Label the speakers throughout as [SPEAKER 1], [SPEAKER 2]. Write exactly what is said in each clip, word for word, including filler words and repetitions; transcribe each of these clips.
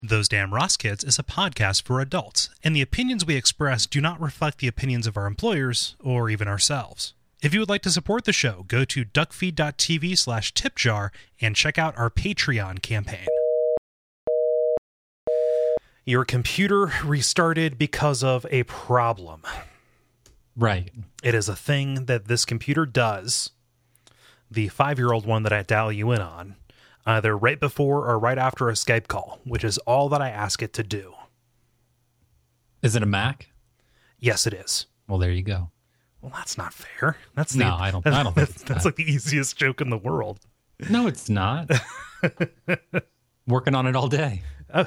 [SPEAKER 1] Those Damn Ross Kids is a podcast for adults, and the opinions we express do not reflect the opinions of our employers or even ourselves. If you would like to support the show, go to duckfeed.tv slash tipjar and check out our Patreon campaign. Your computer restarted because of a problem.
[SPEAKER 2] Right.
[SPEAKER 1] It is a thing that this computer does. The five-year-old one that I dial you in on, either right before or right after a Skype call, which is all that I ask it to do.
[SPEAKER 2] Is it a Mac?
[SPEAKER 1] Yes, it is.
[SPEAKER 2] Well, there you go.
[SPEAKER 1] Well, that's not fair. That's the,
[SPEAKER 2] no, I don't. I don't think it's
[SPEAKER 1] that's
[SPEAKER 2] that.
[SPEAKER 1] like the easiest joke in the world.
[SPEAKER 2] No, it's not. Working on it all day.
[SPEAKER 1] Oh.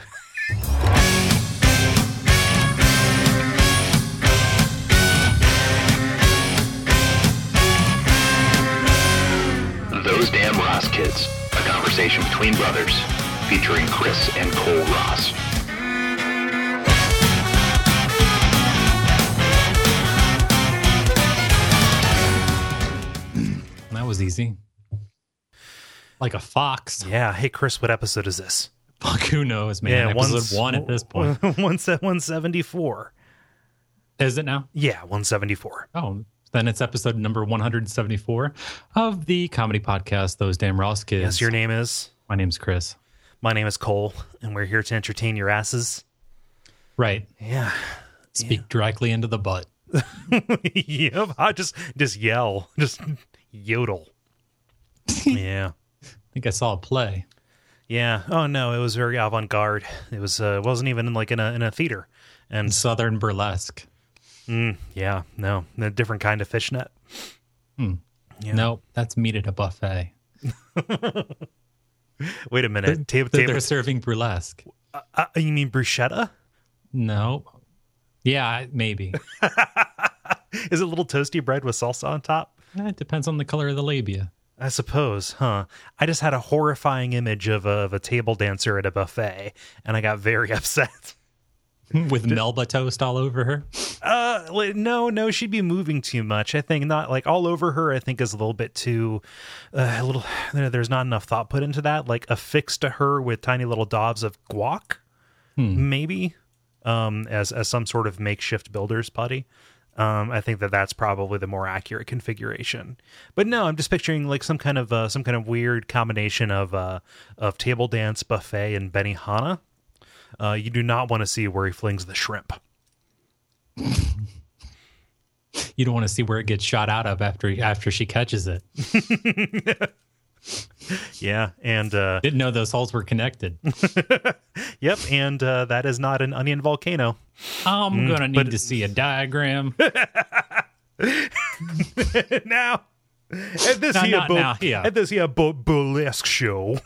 [SPEAKER 3] Those Damn Ross Kids, a conversation between brothers, featuring Chris and Cole Ross.
[SPEAKER 2] That was easy. Like a fox.
[SPEAKER 1] Yeah. Hey, Chris, what episode is this?
[SPEAKER 2] Fuck, who knows, man.
[SPEAKER 1] Yeah,
[SPEAKER 2] Episode
[SPEAKER 1] one's-
[SPEAKER 2] one at this point.
[SPEAKER 1] one seventy-four.
[SPEAKER 2] Is it now?
[SPEAKER 1] Yeah, one seventy-four.
[SPEAKER 2] Oh, then it's episode number one seventy-four of the comedy podcast, Those Damn Ross Kids.
[SPEAKER 1] Yes, your name is?
[SPEAKER 2] My name's Chris.
[SPEAKER 1] My name is Cole, and we're here to entertain your asses.
[SPEAKER 2] Right.
[SPEAKER 1] Yeah.
[SPEAKER 2] Speak directly into the butt.
[SPEAKER 1] Yep. I just just yell. Just yodel. Yeah.
[SPEAKER 2] I think I saw a play.
[SPEAKER 1] Yeah. Oh no, it was very avant-garde. It was uh wasn't even like in a in a theater. And
[SPEAKER 2] Southern burlesque.
[SPEAKER 1] mm, yeah, no, a different kind of fishnet.
[SPEAKER 2] Hmm.
[SPEAKER 1] Yeah.
[SPEAKER 2] Nope, that's meat at a buffet.
[SPEAKER 1] Wait a minute. Table
[SPEAKER 2] They're,
[SPEAKER 1] table.
[SPEAKER 2] they're serving burlesque.
[SPEAKER 1] Uh, uh, you mean bruschetta?
[SPEAKER 2] No. Yeah, maybe.
[SPEAKER 1] Is it little toasty bread with salsa on top?
[SPEAKER 2] Eh, It depends on the color of the labia.
[SPEAKER 1] I suppose, huh? I just had a horrifying image of a, of a table dancer at a buffet, and I got very upset.
[SPEAKER 2] With Melba toast all over her.
[SPEAKER 1] Uh, like, no, no, she'd be moving too much. I think not like all over her. I think is a little bit too, uh, a little. There's not enough thought put into that. Like affixed to her with tiny little daubs of guac,
[SPEAKER 2] Hmm.
[SPEAKER 1] maybe, um, as as some sort of makeshift builder's putty. Um, I think that that's probably the more accurate configuration. But no, I'm just picturing like some kind of uh, some kind of weird combination of uh, of table dance, buffet, and Benihana. Uh, you do not want to see where he flings the shrimp.
[SPEAKER 2] You don't want to see where it gets shot out of after after she catches it.
[SPEAKER 1] Yeah, and uh,
[SPEAKER 2] Didn't know those holes were connected.
[SPEAKER 1] yep, and uh, that is not an onion volcano.
[SPEAKER 2] I'm gonna need
[SPEAKER 1] but-
[SPEAKER 2] to see a diagram.
[SPEAKER 1] Now, at this
[SPEAKER 2] No,
[SPEAKER 1] here,
[SPEAKER 2] not
[SPEAKER 1] bu-
[SPEAKER 2] now, yeah.
[SPEAKER 1] at this here bu- burlesque show.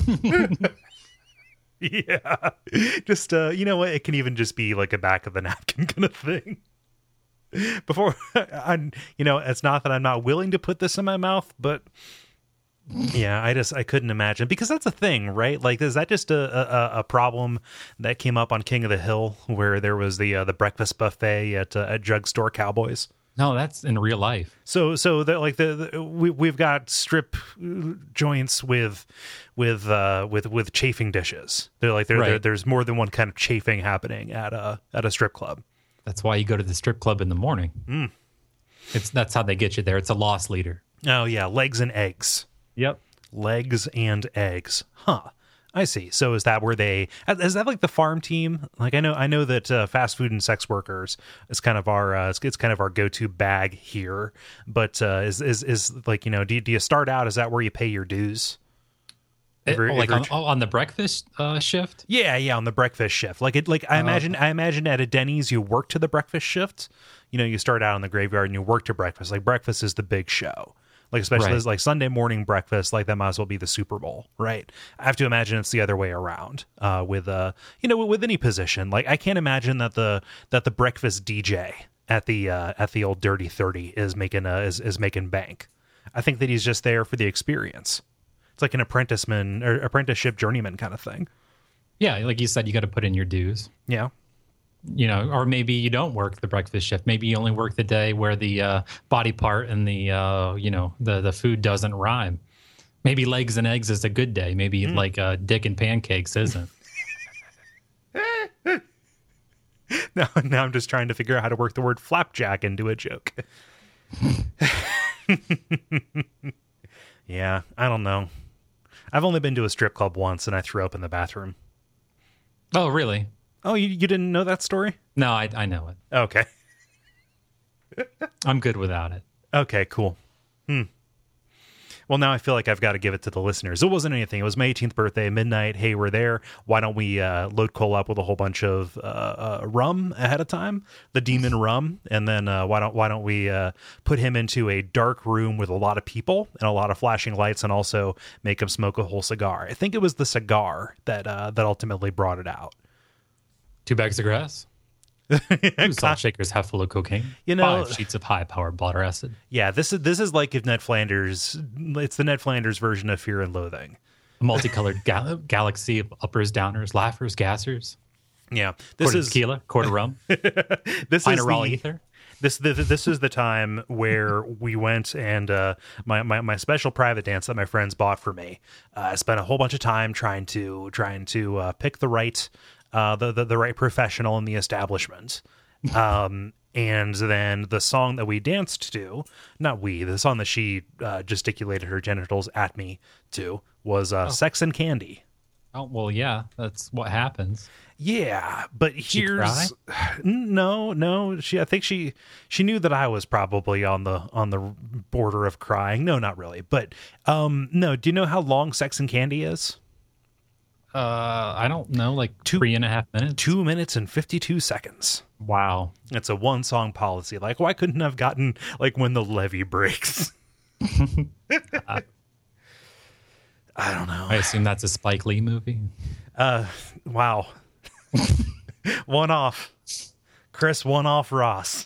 [SPEAKER 1] Yeah, just uh, you know what? It can even just be like a back of the napkin kind of thing. Before, I, you know, it's not that I'm not willing to put this in my mouth, but yeah, I just I couldn't imagine because that's a thing, right? Like, is that just a a, a problem that came up on King of the Hill where there was the uh, the breakfast buffet at uh, at Drugstore Cowboys?
[SPEAKER 2] No, that's in real life.
[SPEAKER 1] So, so the, like the, the we we've got strip joints with with uh, with with chafing dishes. They're like there
[SPEAKER 2] Right.
[SPEAKER 1] there there's more than one kind of chafing happening at a at a strip club.
[SPEAKER 2] That's why you go to the strip club in the morning.
[SPEAKER 1] Mm.
[SPEAKER 2] It's that's how they get you there. It's a loss leader.
[SPEAKER 1] Oh yeah, legs and eggs,
[SPEAKER 2] Yep.
[SPEAKER 1] legs and eggs. Huh. I see. So is that where they is that like the farm team? Like I know I know that uh, fast food and sex workers is kind of our uh, it's, it's kind of our go to bag here. But uh, is is is like you know do you, do you start out? Is that where you pay your dues?
[SPEAKER 2] It-
[SPEAKER 1] Ever-
[SPEAKER 2] oh, like
[SPEAKER 1] ever-
[SPEAKER 2] on, oh, on the breakfast uh, shift.
[SPEAKER 1] Yeah, yeah, on the breakfast shift. Like it, like I
[SPEAKER 2] Oh,
[SPEAKER 1] imagine, I imagine at a Denny's you work to the breakfast shift. You know, you start out in the graveyard and you work to breakfast. Like breakfast is the big show. Like especially
[SPEAKER 2] Right.
[SPEAKER 1] as, like Sunday morning breakfast. Like that might as well be the Super Bowl, right? I have to imagine it's the other way around. Uh, with uh, you know, with any position. Like I can't imagine that the that the breakfast D J at the uh, at the old Dirty thirty is making uh, is is making bank. I think that he's just there for the experience. It's like an apprenticeman or apprenticeship journeyman kind of thing.
[SPEAKER 2] Yeah, like you said, you got to put in your dues.
[SPEAKER 1] Yeah.
[SPEAKER 2] You know, or maybe you don't work the breakfast shift. Maybe you only work the day where the uh, body part and the uh, you know the the food doesn't rhyme. Maybe legs and eggs is a good day. Maybe
[SPEAKER 1] Mm.
[SPEAKER 2] like uh, dick and pancakes isn't.
[SPEAKER 1] now, now I'm just trying to figure out how to work the word flapjack into a joke. Yeah, I don't know. I've only been to a strip club once, and I threw up in the bathroom.
[SPEAKER 2] Oh, really?
[SPEAKER 1] Oh, you, you didn't know that story?
[SPEAKER 2] No, I, I know it.
[SPEAKER 1] Okay.
[SPEAKER 2] I'm good without it.
[SPEAKER 1] Okay, cool. Hmm. Well, now I feel like I've got to give it to the listeners. It wasn't anything. It was my eighteenth birthday, midnight. Hey, we're there. Why don't we uh, load Cole up with a whole bunch of uh, uh, rum ahead of time, the demon rum, and then uh, why don't why don't we uh, put him into a dark room with a lot of people and a lot of flashing lights, and also make him smoke a whole cigar. I think it was the cigar that uh, that ultimately brought it out.
[SPEAKER 2] Two bags of grass. Two salt shakers half full of cocaine.
[SPEAKER 1] You know,
[SPEAKER 2] five sheets of high-powered bladder acid.
[SPEAKER 1] Yeah, this is this is like if Ned Flanders. It's the Ned Flanders version of Fear and Loathing.
[SPEAKER 2] A multicolored gal- galaxy of uppers, downers, laughers, gassers.
[SPEAKER 1] Yeah, this
[SPEAKER 2] quarter
[SPEAKER 1] is
[SPEAKER 2] tequila, quarter rum.
[SPEAKER 1] This
[SPEAKER 2] pint
[SPEAKER 1] is
[SPEAKER 2] of raw
[SPEAKER 1] the,
[SPEAKER 2] ether.
[SPEAKER 1] This the, this is the time where we went and uh, my, my my special private dance that my friends bought for me. Uh, I spent a whole bunch of time trying to trying to uh, pick the right. Uh, the, the the right professional in the establishment, um, and then the song that we danced to, not we, the song that she uh, gesticulated her genitals at me to was uh,
[SPEAKER 2] Oh.
[SPEAKER 1] "Sex and Candy."
[SPEAKER 2] Oh, well, yeah, that's what happens.
[SPEAKER 1] Yeah, but
[SPEAKER 2] she
[SPEAKER 1] here's no, no. She, I think she she knew that I was probably on the on the border of crying. No, not really, but um, no. Do you know how long "Sex and Candy" is?
[SPEAKER 2] Uh, I don't know, like
[SPEAKER 1] Two-
[SPEAKER 2] three and a half minutes.
[SPEAKER 1] Two minutes and fifty-two seconds.
[SPEAKER 2] Wow.
[SPEAKER 1] It's a one song policy. Like, why couldn't I have gotten like When the Levee Breaks? I don't know.
[SPEAKER 2] I assume that's a Spike Lee movie.
[SPEAKER 1] Uh, wow. One off. Chris, one off Ross.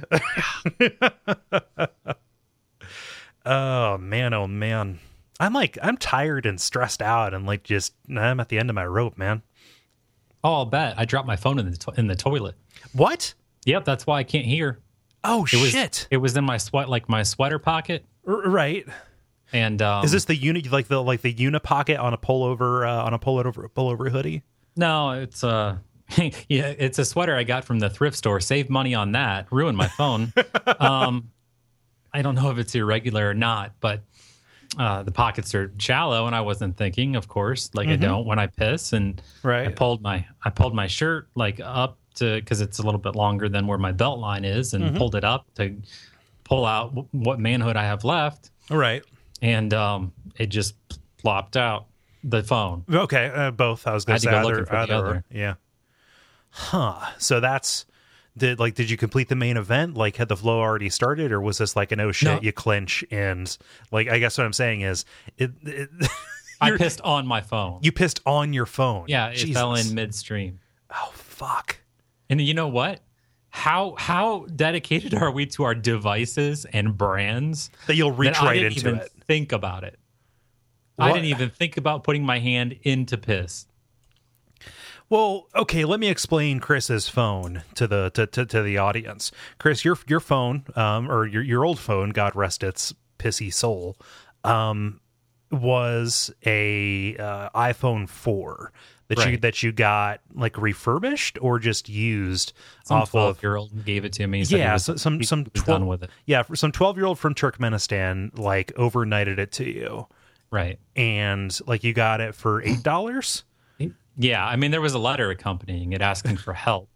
[SPEAKER 1] Oh man, oh man. I'm like, I'm tired and stressed out and like just, I'm at the end of my rope, man.
[SPEAKER 2] Oh, I'll bet. I dropped my phone in the to- in the toilet.
[SPEAKER 1] What?
[SPEAKER 2] Yep, that's why I can't hear.
[SPEAKER 1] Oh,
[SPEAKER 2] It was,
[SPEAKER 1] shit.
[SPEAKER 2] It was in my sweat, like my sweater pocket.
[SPEAKER 1] R- right.
[SPEAKER 2] And um,
[SPEAKER 1] Is this the uni, like the, like the unipocket on a pullover, uh, on a pullover, pullover hoodie?
[SPEAKER 2] No, it's uh yeah, it's a sweater I got from the thrift store. Saved money on that. Ruined my phone. um, I don't know if it's irregular or not, but uh, the pockets are shallow, and I wasn't thinking, of course, like
[SPEAKER 1] Mm-hmm.
[SPEAKER 2] I don't when I piss. And
[SPEAKER 1] Right.
[SPEAKER 2] I pulled my I pulled my shirt like up to because it's a little bit longer than where my belt line is, and
[SPEAKER 1] Mm-hmm.
[SPEAKER 2] pulled it up to pull out w- what manhood I have left,
[SPEAKER 1] Right.
[SPEAKER 2] and um, it just plopped out the phone.
[SPEAKER 1] Okay, uh, both. I was going
[SPEAKER 2] I
[SPEAKER 1] to
[SPEAKER 2] had
[SPEAKER 1] say
[SPEAKER 2] to go
[SPEAKER 1] either,
[SPEAKER 2] looking for the
[SPEAKER 1] either or.
[SPEAKER 2] other.
[SPEAKER 1] Yeah. Huh. So that's did like did you complete the main event? Like had the flow already started, or was this like an oh shit
[SPEAKER 2] No.
[SPEAKER 1] you clinch and like I guess what I'm saying is it. it
[SPEAKER 2] I
[SPEAKER 1] you're-
[SPEAKER 2] pissed on my phone.
[SPEAKER 1] You pissed on your phone.
[SPEAKER 2] Yeah, it
[SPEAKER 1] Jesus.
[SPEAKER 2] fell in midstream.
[SPEAKER 1] Oh fuck.
[SPEAKER 2] And you know what? How how dedicated are we to our devices and brands
[SPEAKER 1] That you'll reach
[SPEAKER 2] that I
[SPEAKER 1] right
[SPEAKER 2] didn't
[SPEAKER 1] into
[SPEAKER 2] even
[SPEAKER 1] it.
[SPEAKER 2] think about it? I
[SPEAKER 1] What?
[SPEAKER 2] didn't even think about putting my hand into piss.
[SPEAKER 1] Well, okay, let me explain Chris's phone to the to, to, to the audience. Chris, your your phone, um, or your your old phone, God rest its pissy soul, um, was a uh, iPhone four that you
[SPEAKER 2] Right.
[SPEAKER 1] that you got like refurbished or just used
[SPEAKER 2] Some
[SPEAKER 1] off of.
[SPEAKER 2] twelve year old gave it to me. He said he
[SPEAKER 1] Yeah,
[SPEAKER 2] was-
[SPEAKER 1] so, some
[SPEAKER 2] he
[SPEAKER 1] some
[SPEAKER 2] was
[SPEAKER 1] twelve,
[SPEAKER 2] done with it.
[SPEAKER 1] yeah, for some twelve year old from Turkmenistan like overnighted it to you,
[SPEAKER 2] Right.
[SPEAKER 1] and like you got it for eight dollars.
[SPEAKER 2] Yeah, I mean there was a letter accompanying it asking for help.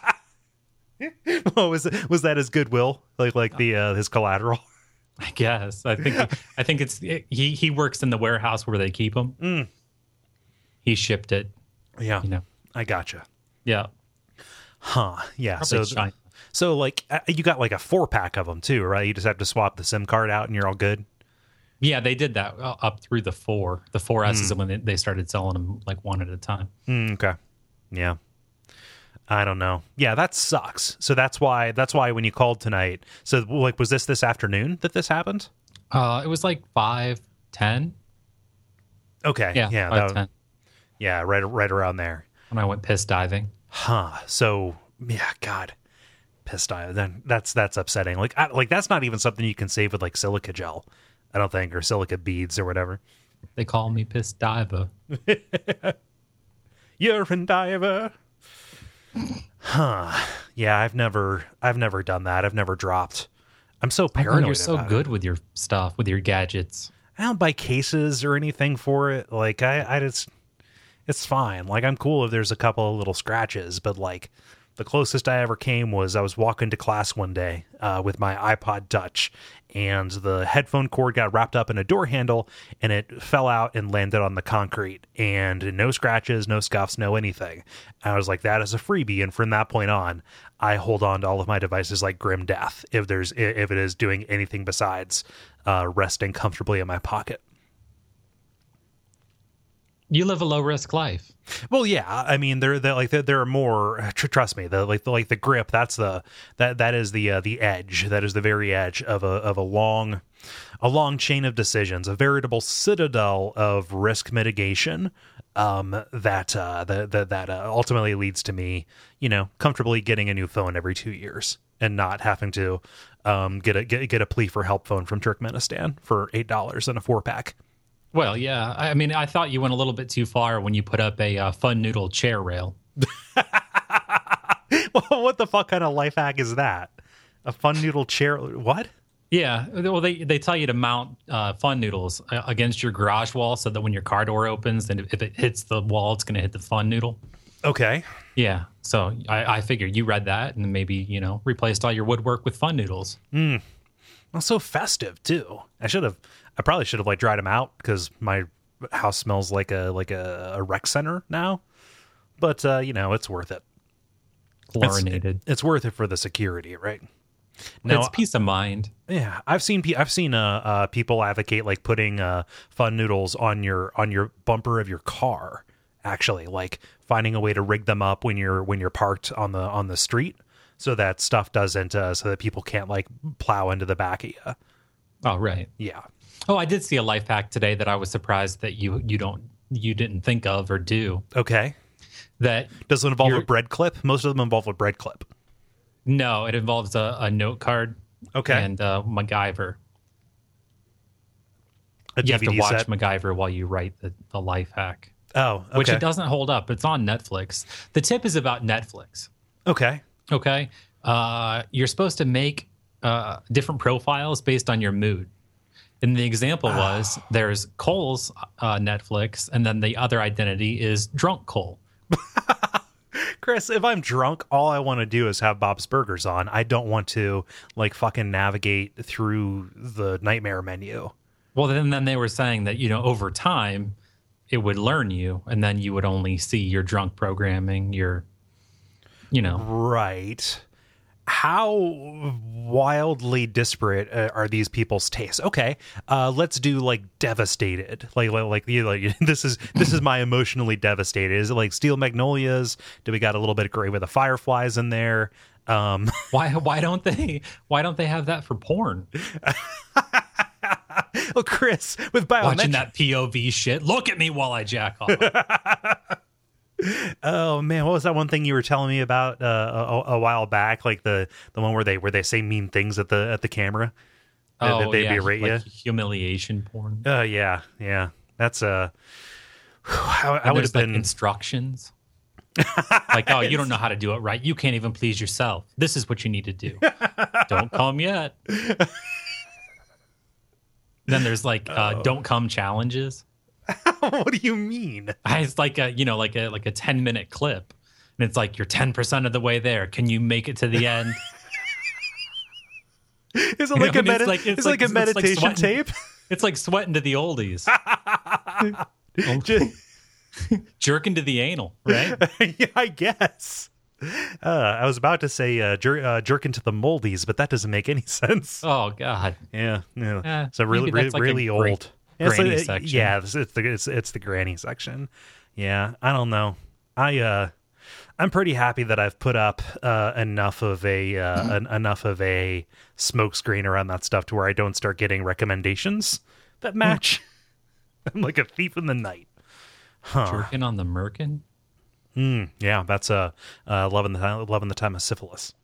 [SPEAKER 1] Oh, was it, was that his goodwill, like like the uh, his collateral?
[SPEAKER 2] I guess. I think I think it's he he works in the warehouse where they keep them.
[SPEAKER 1] Mm.
[SPEAKER 2] He shipped it.
[SPEAKER 1] Yeah,
[SPEAKER 2] You know.
[SPEAKER 1] I gotcha.
[SPEAKER 2] Yeah.
[SPEAKER 1] Huh? Yeah.
[SPEAKER 2] Probably
[SPEAKER 1] so
[SPEAKER 2] China.
[SPEAKER 1] so like uh, you got like a four pack of them too, right? You just have to swap the SIM card out and you're all good.
[SPEAKER 2] Yeah, they did that uh, up through the four. The four S
[SPEAKER 1] Hmm.
[SPEAKER 2] is when they, they started selling them like one at a time.
[SPEAKER 1] Mm, okay. Yeah. I don't know. Yeah, that sucks. So that's why that's why when you called tonight. So like, was this this afternoon that this happened?
[SPEAKER 2] Uh, it was like five ten.
[SPEAKER 1] Okay.
[SPEAKER 2] Yeah,
[SPEAKER 1] Yeah.
[SPEAKER 2] five
[SPEAKER 1] that-
[SPEAKER 2] ten.
[SPEAKER 1] yeah. Right. Right around there.
[SPEAKER 2] When I went piss diving.
[SPEAKER 1] Huh. So yeah. God. Pissed off. Then that's that's upsetting. Like I, like that's not even something you can save with like silica gel. I don't think, or silica beads or whatever.
[SPEAKER 2] They call me piss diver.
[SPEAKER 1] Urine diver. Huh. Yeah, I've never I've never done that. I've never dropped. I'm so
[SPEAKER 2] I
[SPEAKER 1] paranoid.
[SPEAKER 2] know you're so
[SPEAKER 1] about
[SPEAKER 2] good
[SPEAKER 1] it.
[SPEAKER 2] with your stuff, with your gadgets.
[SPEAKER 1] I don't buy cases or anything for it. Like I, I just, it's fine. Like I'm cool if there's a couple of little scratches, but like the closest I ever came was I was walking to class one day uh, with my iPod Touch, and the headphone cord got wrapped up in a door handle, and it fell out and landed on the concrete. And no scratches, no scuffs, no anything. And I was like, that is a freebie. And from that point on, I hold on to all of my devices like grim death if there's if it is doing anything besides uh, resting comfortably in my pocket.
[SPEAKER 2] You live a low risk life.
[SPEAKER 1] Well, yeah, I mean, there, there like there, there are more. Tr- trust me, the like the like the grip. That's the that that is the uh, the edge. That is the very edge of a of a long, a long chain of decisions, a veritable citadel of risk mitigation. Um, that uh, that that, that uh, ultimately leads to me, you know, comfortably getting a new phone every two years and not having to um get a get get a plea for help phone from Turkmenistan for eight dollars and a four pack.
[SPEAKER 2] Well, yeah. I mean, I thought you went a little bit too far when you put up a uh, Fun Noodle chair rail.
[SPEAKER 1] Well, what the fuck kind of life hack is that? A Fun Noodle chair? What?
[SPEAKER 2] Yeah. Well, they, they tell you to mount uh, Fun Noodles uh, against your garage wall so that when your car door opens, then if it hits the wall, it's going to hit the Fun Noodle.
[SPEAKER 1] Okay.
[SPEAKER 2] Yeah. So I, I figured you read that and maybe, you know, replaced all your woodwork with Fun Noodles.
[SPEAKER 1] Mm. Well, so festive too. I should have. I probably should have like dried them out because my house smells like a like a, a rec center now. But uh, you know, it's worth it.
[SPEAKER 2] Chlorinated.
[SPEAKER 1] It's, it's worth it for the security, right?
[SPEAKER 2] It's peace of mind.
[SPEAKER 1] Yeah, I've seen pe- I've seen uh, uh people advocate like putting uh Fun Noodles on your on your bumper of your car. Actually, like finding a way to rig them up when you're when you're parked on the on the street, so that stuff doesn't uh, so that people can't like plow into the back of you.
[SPEAKER 2] Oh, right.
[SPEAKER 1] Yeah.
[SPEAKER 2] Oh, I did see a life hack today that I was surprised that you you don't you didn't think of or do.
[SPEAKER 1] Okay.
[SPEAKER 2] That
[SPEAKER 1] does it involve
[SPEAKER 2] you're-
[SPEAKER 1] a bread clip? Most of them involve a bread clip.
[SPEAKER 2] No, it involves a, a note card.
[SPEAKER 1] Okay.
[SPEAKER 2] And uh, MacGyver.
[SPEAKER 1] A
[SPEAKER 2] you have
[SPEAKER 1] D V D
[SPEAKER 2] to watch
[SPEAKER 1] set?
[SPEAKER 2] MacGyver while you write the, the life hack.
[SPEAKER 1] Oh, okay.
[SPEAKER 2] Which it doesn't hold up. It's on Netflix. The tip is about Netflix.
[SPEAKER 1] Okay.
[SPEAKER 2] Okay. Uh, you're supposed to make uh, different profiles based on your mood. And the example was there's Cole's uh, Netflix, and then the other identity is Drunk Cole.
[SPEAKER 1] Chris, if I'm drunk, all I want to do is have Bob's Burgers on. I don't want to like fucking navigate through the nightmare menu.
[SPEAKER 2] Well, then, then they were saying that, you know, over time it would learn you, and then you would only see your drunk programming, your, you know.
[SPEAKER 1] Right. How wildly disparate uh, are these people's tastes? Okay, uh, let's do like devastated. Like, like, like, you know, like this is this is my emotionally devastated. Is it like Steel Magnolias? Do we got a little bit of Grave with the Fireflies in there? Um,
[SPEAKER 2] why why don't they why don't they have that for porn?
[SPEAKER 1] Well, Chris, with biometric,
[SPEAKER 2] watching that P O V shit. Look at me while I jack off.
[SPEAKER 1] Oh man, what was that one thing you were telling me about uh, a, a while back? Like the, the one where they where they say mean things at the at the camera.
[SPEAKER 2] Oh,
[SPEAKER 1] that they
[SPEAKER 2] yeah,
[SPEAKER 1] berate
[SPEAKER 2] like
[SPEAKER 1] you.
[SPEAKER 2] humiliation porn.
[SPEAKER 1] Oh uh, yeah, yeah. That's uh, I, I
[SPEAKER 2] And
[SPEAKER 1] would have
[SPEAKER 2] there's,
[SPEAKER 1] been
[SPEAKER 2] like, instructions. Like, oh, you don't know how to do it right. You can't even please yourself. This is what you need to do. Don't come yet. Then there's like uh,
[SPEAKER 1] Oh.
[SPEAKER 2] don't come challenges.
[SPEAKER 1] What do you mean?
[SPEAKER 2] It's like a you know like a like a ten minute clip, and it's like you're ten percent of the way there. Can you make it to the end?
[SPEAKER 1] Is it
[SPEAKER 2] You
[SPEAKER 1] like
[SPEAKER 2] know,
[SPEAKER 1] a
[SPEAKER 2] and
[SPEAKER 1] medi-
[SPEAKER 2] it's like- it's
[SPEAKER 1] it's like,
[SPEAKER 2] like-
[SPEAKER 1] a
[SPEAKER 2] it's like
[SPEAKER 1] meditation
[SPEAKER 2] sweating.
[SPEAKER 1] tape?
[SPEAKER 2] It's like sweating to the oldies,
[SPEAKER 1] Just-
[SPEAKER 2] jerking to the anal, right?
[SPEAKER 1] yeah, I guess. Uh, I was about to say uh, jer- uh, jerk into the moldies, but that doesn't make any sense.
[SPEAKER 2] Oh God.
[SPEAKER 1] Yeah, yeah.
[SPEAKER 2] Eh,
[SPEAKER 1] so really,
[SPEAKER 2] maybe
[SPEAKER 1] really,
[SPEAKER 2] that's like a
[SPEAKER 1] really
[SPEAKER 2] great
[SPEAKER 1] old. It's
[SPEAKER 2] granny
[SPEAKER 1] like-
[SPEAKER 2] section.
[SPEAKER 1] Yeah, it's, it's the it's, it's the granny section. Yeah, I don't know. I uh, I'm pretty happy that I've put up uh, enough of a uh, an, enough of a smoke screen around that stuff to where I don't start getting recommendations that match. I'm like a thief in the night. Huh.
[SPEAKER 2] Jerking on the merkin.
[SPEAKER 1] Mm, yeah, that's uh, uh, loving the time, loving the time of syphilis.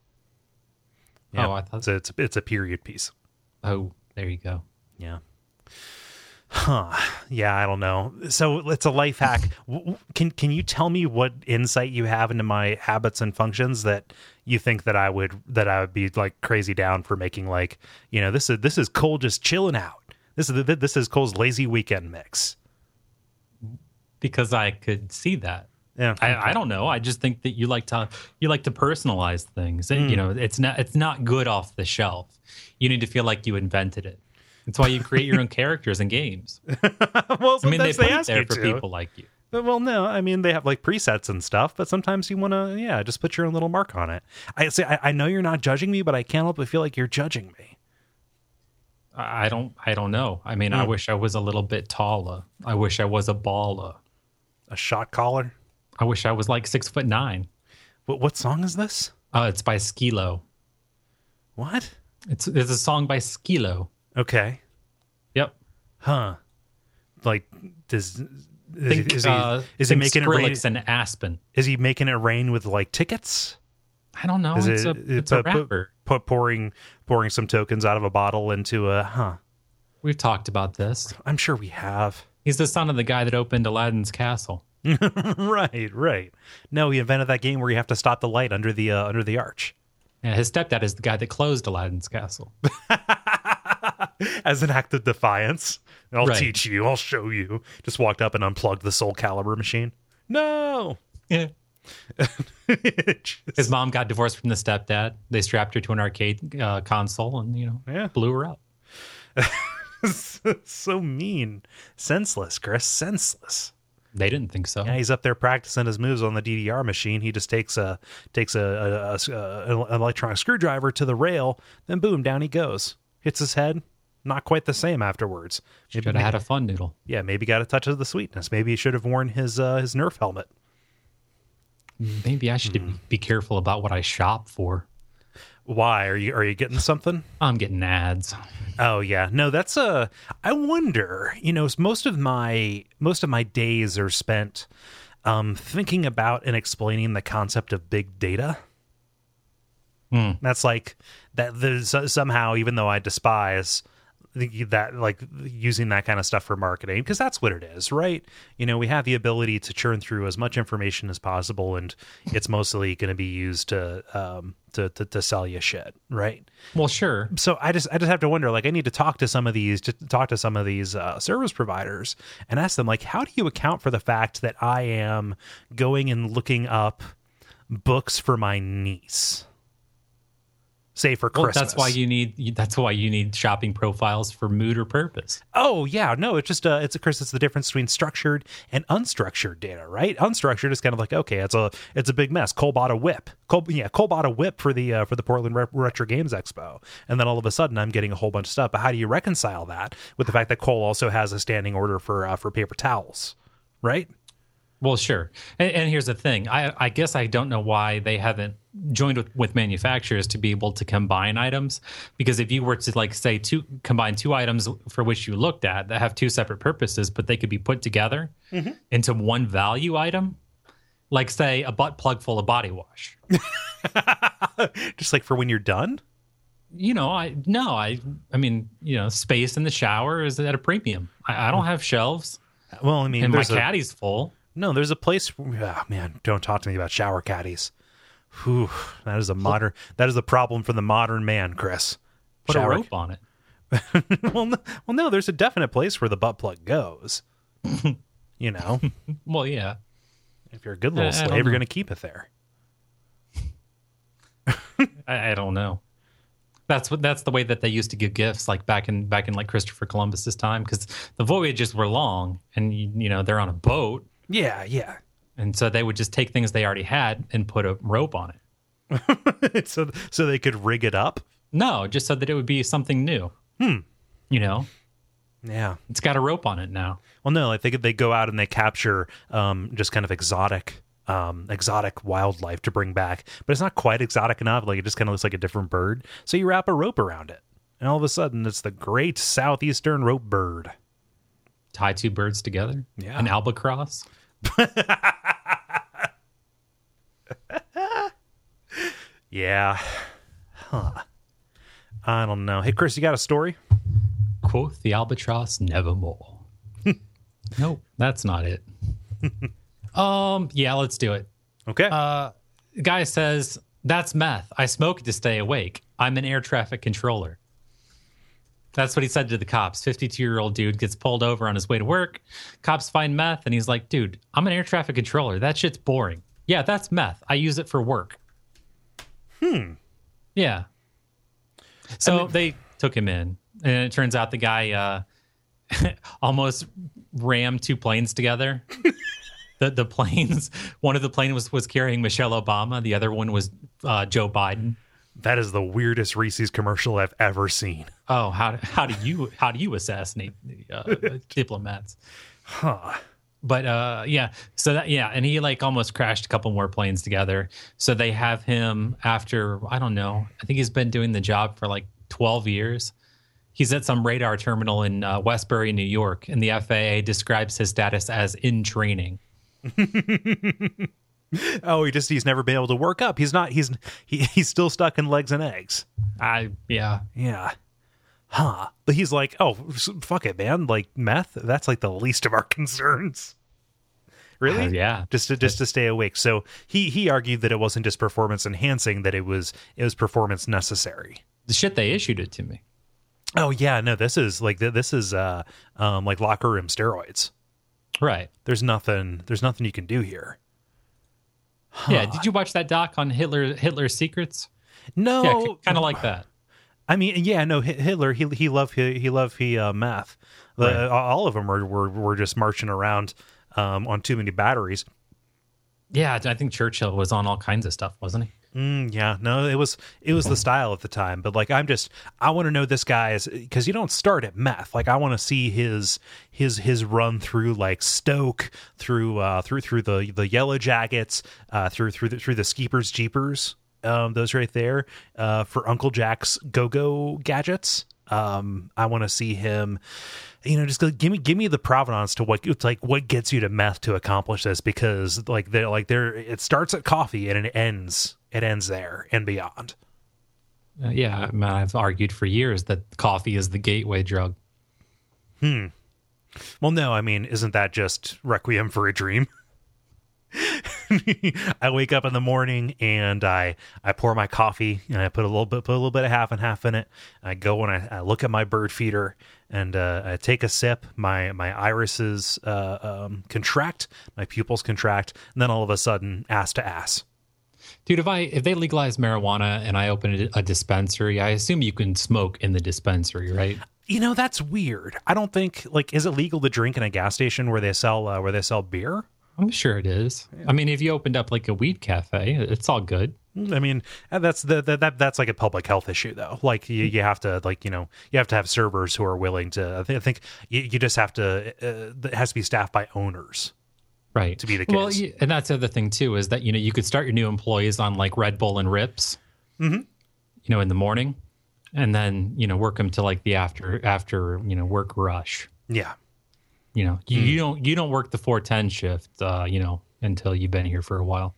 [SPEAKER 1] Yeah,
[SPEAKER 2] Oh, I thought-
[SPEAKER 1] it's a, it's a, it's a period piece.
[SPEAKER 2] Oh, there you go.
[SPEAKER 1] Yeah. Huh. Yeah, I don't know. So it's a life hack. Can can you tell me what insight you have into my habits and functions that you think that I would that I would be like crazy down for making, like, you know, this is this is Cole just chilling out. This is this is Cole's lazy weekend mix.
[SPEAKER 2] Because I could see that.
[SPEAKER 1] Yeah.
[SPEAKER 2] I, I don't know. I just think that you like to you like to personalize things. And,
[SPEAKER 1] Mm.
[SPEAKER 2] you know, it's not it's not good off the shelf. You need to feel like you invented it. That's why you create your own characters in games.
[SPEAKER 1] Well,
[SPEAKER 2] I mean, they
[SPEAKER 1] sometimes
[SPEAKER 2] put
[SPEAKER 1] they
[SPEAKER 2] it
[SPEAKER 1] ask
[SPEAKER 2] there
[SPEAKER 1] you
[SPEAKER 2] for
[SPEAKER 1] to.
[SPEAKER 2] people like you.
[SPEAKER 1] But, well, no, I mean, they have like presets and stuff, but sometimes you want to, yeah, just put your own little mark on it. I say, I, I know you're not judging me, but I can't help but feel like you're judging me.
[SPEAKER 2] I I don't I don't know. I mean, I
[SPEAKER 1] Mm.
[SPEAKER 2] wish I was a little bit taller. I wish I was a baller.
[SPEAKER 1] A shot caller?
[SPEAKER 2] I wish I was like six foot nine.
[SPEAKER 1] What, what song is this?
[SPEAKER 2] Uh, it's by Skilo.
[SPEAKER 1] What?
[SPEAKER 2] It's it's a song by Skilo.
[SPEAKER 1] Okay.
[SPEAKER 2] Yep.
[SPEAKER 1] Huh. Like, does, is,
[SPEAKER 2] Think,
[SPEAKER 1] he, is he,
[SPEAKER 2] uh,
[SPEAKER 1] is he
[SPEAKER 2] think
[SPEAKER 1] making it rain?
[SPEAKER 2] Skrillex and Aspen.
[SPEAKER 1] Is he making it rain with like tickets?
[SPEAKER 2] I don't know.
[SPEAKER 1] Is
[SPEAKER 2] it's
[SPEAKER 1] it,
[SPEAKER 2] a it's a
[SPEAKER 1] pu- pu-
[SPEAKER 2] rapper.
[SPEAKER 1] pu- pouring pouring some tokens out of a bottle into a, huh.
[SPEAKER 2] We've talked about this.
[SPEAKER 1] I'm sure we have.
[SPEAKER 2] He's the son of the guy that opened Aladdin's castle.
[SPEAKER 1] Right, right. No, he invented that game where you have to stop the light under the uh, under the arch.
[SPEAKER 2] Yeah, his stepdad is the guy that closed Aladdin's castle.
[SPEAKER 1] As an act of defiance. I'll
[SPEAKER 2] Right.
[SPEAKER 1] teach you. I'll show you. Just walked up and unplugged the Soul Calibur machine. No.
[SPEAKER 2] Yeah.
[SPEAKER 1] Just-
[SPEAKER 2] His mom got divorced from the stepdad. They strapped her to an arcade uh, console and, you know,
[SPEAKER 1] Yeah.
[SPEAKER 2] blew her up.
[SPEAKER 1] So mean. Senseless, Chris. Senseless.
[SPEAKER 2] They didn't think so.
[SPEAKER 1] Yeah, he's up there practicing his moves on the D D R machine. He just takes a takes a, a, a, a an electronic screwdriver to the rail, then boom, down he goes. Hits his head. Not quite the same afterwards.
[SPEAKER 2] Should have had a fun noodle.
[SPEAKER 1] Yeah, maybe got a touch of the sweetness. Maybe he should have worn his uh, his Nerf helmet.
[SPEAKER 2] Maybe I should
[SPEAKER 1] Hmm.
[SPEAKER 2] be careful about what I shop for.
[SPEAKER 1] Why are you are you getting something?
[SPEAKER 2] I'm getting ads.
[SPEAKER 1] Oh yeah, no, that's a. I wonder. You know, most of my most of my days are spent um, thinking about and explaining the concept of big data.
[SPEAKER 2] Hmm.
[SPEAKER 1] That's like that. There's somehow, even though I despise the- that, like using that kind of stuff for marketing, because that's what it is, right? You know, we have the ability to churn through as much information as possible, and it's mostly going to be used to um to, to to sell you shit, right?
[SPEAKER 2] Well, sure.
[SPEAKER 1] So I just I just have to wonder, like, I need to talk to some of these to talk to some of these uh, service providers and ask them, like, how do you account for the fact that I am going and looking up books for my niece, say for
[SPEAKER 2] Well,
[SPEAKER 1] Christmas?
[SPEAKER 2] that's why you need that's why you need shopping profiles for mood or purpose.
[SPEAKER 1] Oh yeah, no, it's just uh, it's a Chris. It's the difference between structured and unstructured data, right? Unstructured is kind of like, okay, it's a it's a big mess. Cole bought a whip. Cole, yeah, Cole bought a whip for the uh, for the Portland Re- Retro Games Expo, and then all of a sudden I'm getting a whole bunch of stuff. But how do you reconcile that with the fact that Cole also has a standing order for uh, for paper towels, right?
[SPEAKER 2] Well, sure. And, and here's the thing. I, I guess I don't know why they haven't joined with, with manufacturers to be able to combine items. Because if you were to, like, say, two combine two items for which you looked at that have two separate purposes, but they could be put together
[SPEAKER 1] Mm-hmm.
[SPEAKER 2] into one value item, like, say, a butt plug full of body wash.
[SPEAKER 1] Just like for when you're done.
[SPEAKER 2] You know, I no, I I mean, you know, space in the shower is at a premium. I, I don't have shelves,
[SPEAKER 1] Well, I mean,
[SPEAKER 2] and my
[SPEAKER 1] there's a,
[SPEAKER 2] caddy's full.
[SPEAKER 1] no, there's a place. Oh, man, don't talk to me about shower caddies. Whew, that is a modern. That is a problem for the modern man, Chris.
[SPEAKER 2] Put
[SPEAKER 1] Shower-
[SPEAKER 2] a rope on it.
[SPEAKER 1] well, no, well, no, there's a definite place where the butt plug goes. You know,
[SPEAKER 2] Well, yeah.
[SPEAKER 1] if you're a good little
[SPEAKER 2] I- I don't
[SPEAKER 1] slave, you're
[SPEAKER 2] know.
[SPEAKER 1] going to keep it there.
[SPEAKER 2] I, I don't know. That's what that's the way that they used to give gifts, like back in back in like Christopher Columbus's time, because the voyages were long, and you, you know they're on a boat,
[SPEAKER 1] Yeah, yeah.
[SPEAKER 2] and so they would just take things they already had and put a rope on it.
[SPEAKER 1] so, so they could rig it up.
[SPEAKER 2] No, just so that it would be something new. Hmm. You know,
[SPEAKER 1] Yeah.
[SPEAKER 2] it's got a rope on it now.
[SPEAKER 1] Well, no, like they they go out and they capture um, just kind of exotic, um, exotic wildlife to bring back, but it's not quite exotic enough. Like it just kind of looks like a different bird. So you wrap a rope around it, and all of a sudden it's the great southeastern rope bird.
[SPEAKER 2] Tie two birds together.
[SPEAKER 1] Yeah.
[SPEAKER 2] An albatross.
[SPEAKER 1] Yeah. Huh. I don't know. Hey, Chris, you got a story?
[SPEAKER 2] Quoth the albatross nevermore. Nope, that's not it. um, yeah, let's do it.
[SPEAKER 1] Okay.
[SPEAKER 2] Uh, guy says, that's meth. I smoke it to stay awake. I'm an air traffic controller. That's what he said to the cops. fifty-two-year-old dude gets pulled over on his way to work. Cops find meth, and he's like, dude, I'm an air traffic controller. That shit's boring. Yeah, that's meth. I use it for work.
[SPEAKER 1] Hmm.
[SPEAKER 2] Yeah. So
[SPEAKER 1] I mean,
[SPEAKER 2] they took him in, and it turns out the guy uh, almost rammed two planes together. the the planes, one of the planes was, was carrying Michelle Obama. The other one was uh, Joe Biden.
[SPEAKER 1] That is the weirdest Reese's commercial I've ever seen.
[SPEAKER 2] Oh, how how do you how do you assassinate the uh, diplomats?
[SPEAKER 1] Huh.
[SPEAKER 2] But uh, yeah, so that yeah, and he like almost crashed a couple more planes together. So they have him after I don't know. I think he's been doing the job for like twelve years. He's at some radar terminal in uh, Westbury, New York, and the F A A describes his status as in training.
[SPEAKER 1] Oh, he just he's never been able to work up. He's not he's he, he's still stuck in legs and eggs.
[SPEAKER 2] I yeah.
[SPEAKER 1] Yeah. Huh. But he's like, "Oh, fuck it, man. Like meth, that's like the least of our concerns." Really?
[SPEAKER 2] Uh, yeah.
[SPEAKER 1] Just to just to stay awake. So he he argued that it wasn't just performance enhancing, that it was it was performance necessary.
[SPEAKER 2] The shit they issued it to me.
[SPEAKER 1] Oh yeah, no, this is like this is uh um like locker room steroids.
[SPEAKER 2] Right.
[SPEAKER 1] There's nothing there's nothing you can do here. Huh.
[SPEAKER 2] Yeah, did you watch that doc on Hitler Hitler's secrets?
[SPEAKER 1] No.
[SPEAKER 2] Yeah, kind of like that.
[SPEAKER 1] I mean, yeah, no, Hitler, he he loved he, he loved he uh, meth. The,
[SPEAKER 2] Right.
[SPEAKER 1] uh, all of them were, were were just marching around um, on too many batteries.
[SPEAKER 2] Yeah, I think Churchill was on all kinds of stuff, wasn't he?
[SPEAKER 1] Mm, yeah, no, it was it was the style at the time. But like, I'm just I want to know this guy's, because you don't start at meth. Like, I want to see his his his run through like Stoke, through uh, through through the the Yellow Jackets, uh, through through the, through the Skeepers Jeepers. Um, those right there uh, for Uncle Jack's go-go gadgets. Um, I want to see him, you know, just go, give me give me the provenance to what it's like. What gets you to meth to accomplish this? Because like they're like they're it starts at coffee and it ends it ends there and beyond.
[SPEAKER 2] Uh, yeah, I mean, I've argued for years that coffee is the gateway drug.
[SPEAKER 1] Hmm. Well, no, I mean, isn't that just Requiem for a Dream? I wake up in the morning and I, I pour my coffee and I put a little bit put a little bit of half and half in it. I go and I, I look at my bird feeder and uh, I take a sip. My my irises uh, um, contract, my pupils contract, and then all of a sudden, ass to ass.
[SPEAKER 2] Dude, if I if they legalize marijuana and I open a, a dispensary, I assume you can smoke in the dispensary, right?
[SPEAKER 1] You know, that's weird. I don't think like is it legal to drink in a gas station where they sell uh, where they sell beer?
[SPEAKER 2] I'm sure it is. Yeah. I mean, if you opened up like a weed cafe, it's all good.
[SPEAKER 1] I mean, that's the, the that that's like a public health issue, though. Like you, you have to like you know you have to have servers who are willing to. I think, I think you, you just have to. Uh, it has to be staffed by owners,
[SPEAKER 2] right?
[SPEAKER 1] To be the case.
[SPEAKER 2] Well, and that's the other thing too is that you know you could start your new employees on like Red Bull and Rips,
[SPEAKER 1] mm-hmm.
[SPEAKER 2] you know, in the morning, and then you know work them to like the after after you know work rush.
[SPEAKER 1] Yeah.
[SPEAKER 2] You know, you,
[SPEAKER 1] mm.
[SPEAKER 2] you don't you don't work the four ten shift, uh, you know, until you've been here for a while.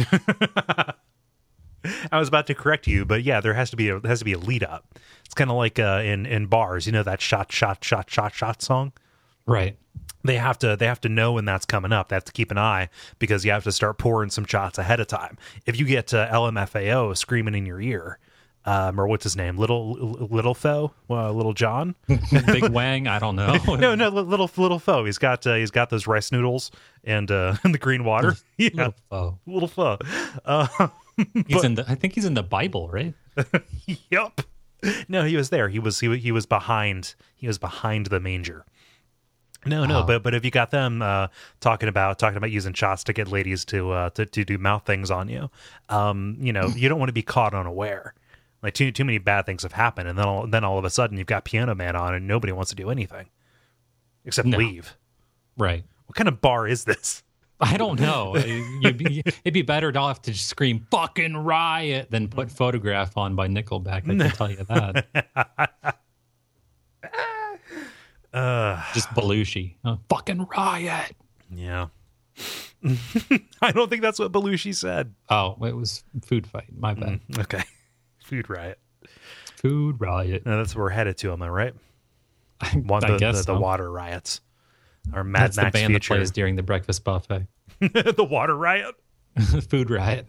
[SPEAKER 1] I was about to correct you, but yeah, there has to be a there has to be a lead up. It's kind of like uh, in in bars, you know, that shot shot shot shot shot song,
[SPEAKER 2] right?
[SPEAKER 1] They have to they have to know when that's coming up. They have to keep an eye because you have to start pouring some shots ahead of time. If you get uh, L M F A O screaming in your ear. Um, or what's his name? Little Little Foe, uh, Little John,
[SPEAKER 2] Big Wang. I don't know.
[SPEAKER 1] no, no, little Little Foe. He's got uh, he's got those rice noodles and uh, and the green water. Yeah,
[SPEAKER 2] Little Foe.
[SPEAKER 1] Little Foe. Uh,
[SPEAKER 2] he's
[SPEAKER 1] but,
[SPEAKER 2] in the. I think he's in the Bible, right?
[SPEAKER 1] Yep. No, he was there. He was he he was behind. He was behind the manger. No, no, oh. but but if you got them uh, talking about talking about using shots to get ladies to uh, to to do mouth things on you, um, you know, you don't want to be caught unaware. Like too too many bad things have happened, and then all, then all of a sudden you've got Piano Man on, and nobody wants to do anything except
[SPEAKER 2] no.
[SPEAKER 1] leave.
[SPEAKER 2] Right?
[SPEAKER 1] What kind of bar is this?
[SPEAKER 2] I don't know. It'd be, it'd be better to have to just scream "fucking riot" than put "Photograph" on by Nickelback. I can tell you that.
[SPEAKER 1] uh,
[SPEAKER 2] just Belushi, uh, "fucking riot."
[SPEAKER 1] Yeah. I don't think that's what Belushi said.
[SPEAKER 2] Oh, it was Food Fight. My bad.
[SPEAKER 1] Mm, okay. Food Riot.
[SPEAKER 2] Food Riot.
[SPEAKER 1] No, that's where we're headed to, am I right?
[SPEAKER 2] I,
[SPEAKER 1] One,
[SPEAKER 2] I
[SPEAKER 1] the,
[SPEAKER 2] guess
[SPEAKER 1] the,
[SPEAKER 2] so.
[SPEAKER 1] the water riots. Or Mad
[SPEAKER 2] That's
[SPEAKER 1] Max
[SPEAKER 2] the band
[SPEAKER 1] Future.
[SPEAKER 2] that plays during the breakfast buffet.
[SPEAKER 1] The Water Riot.
[SPEAKER 2] Food riot.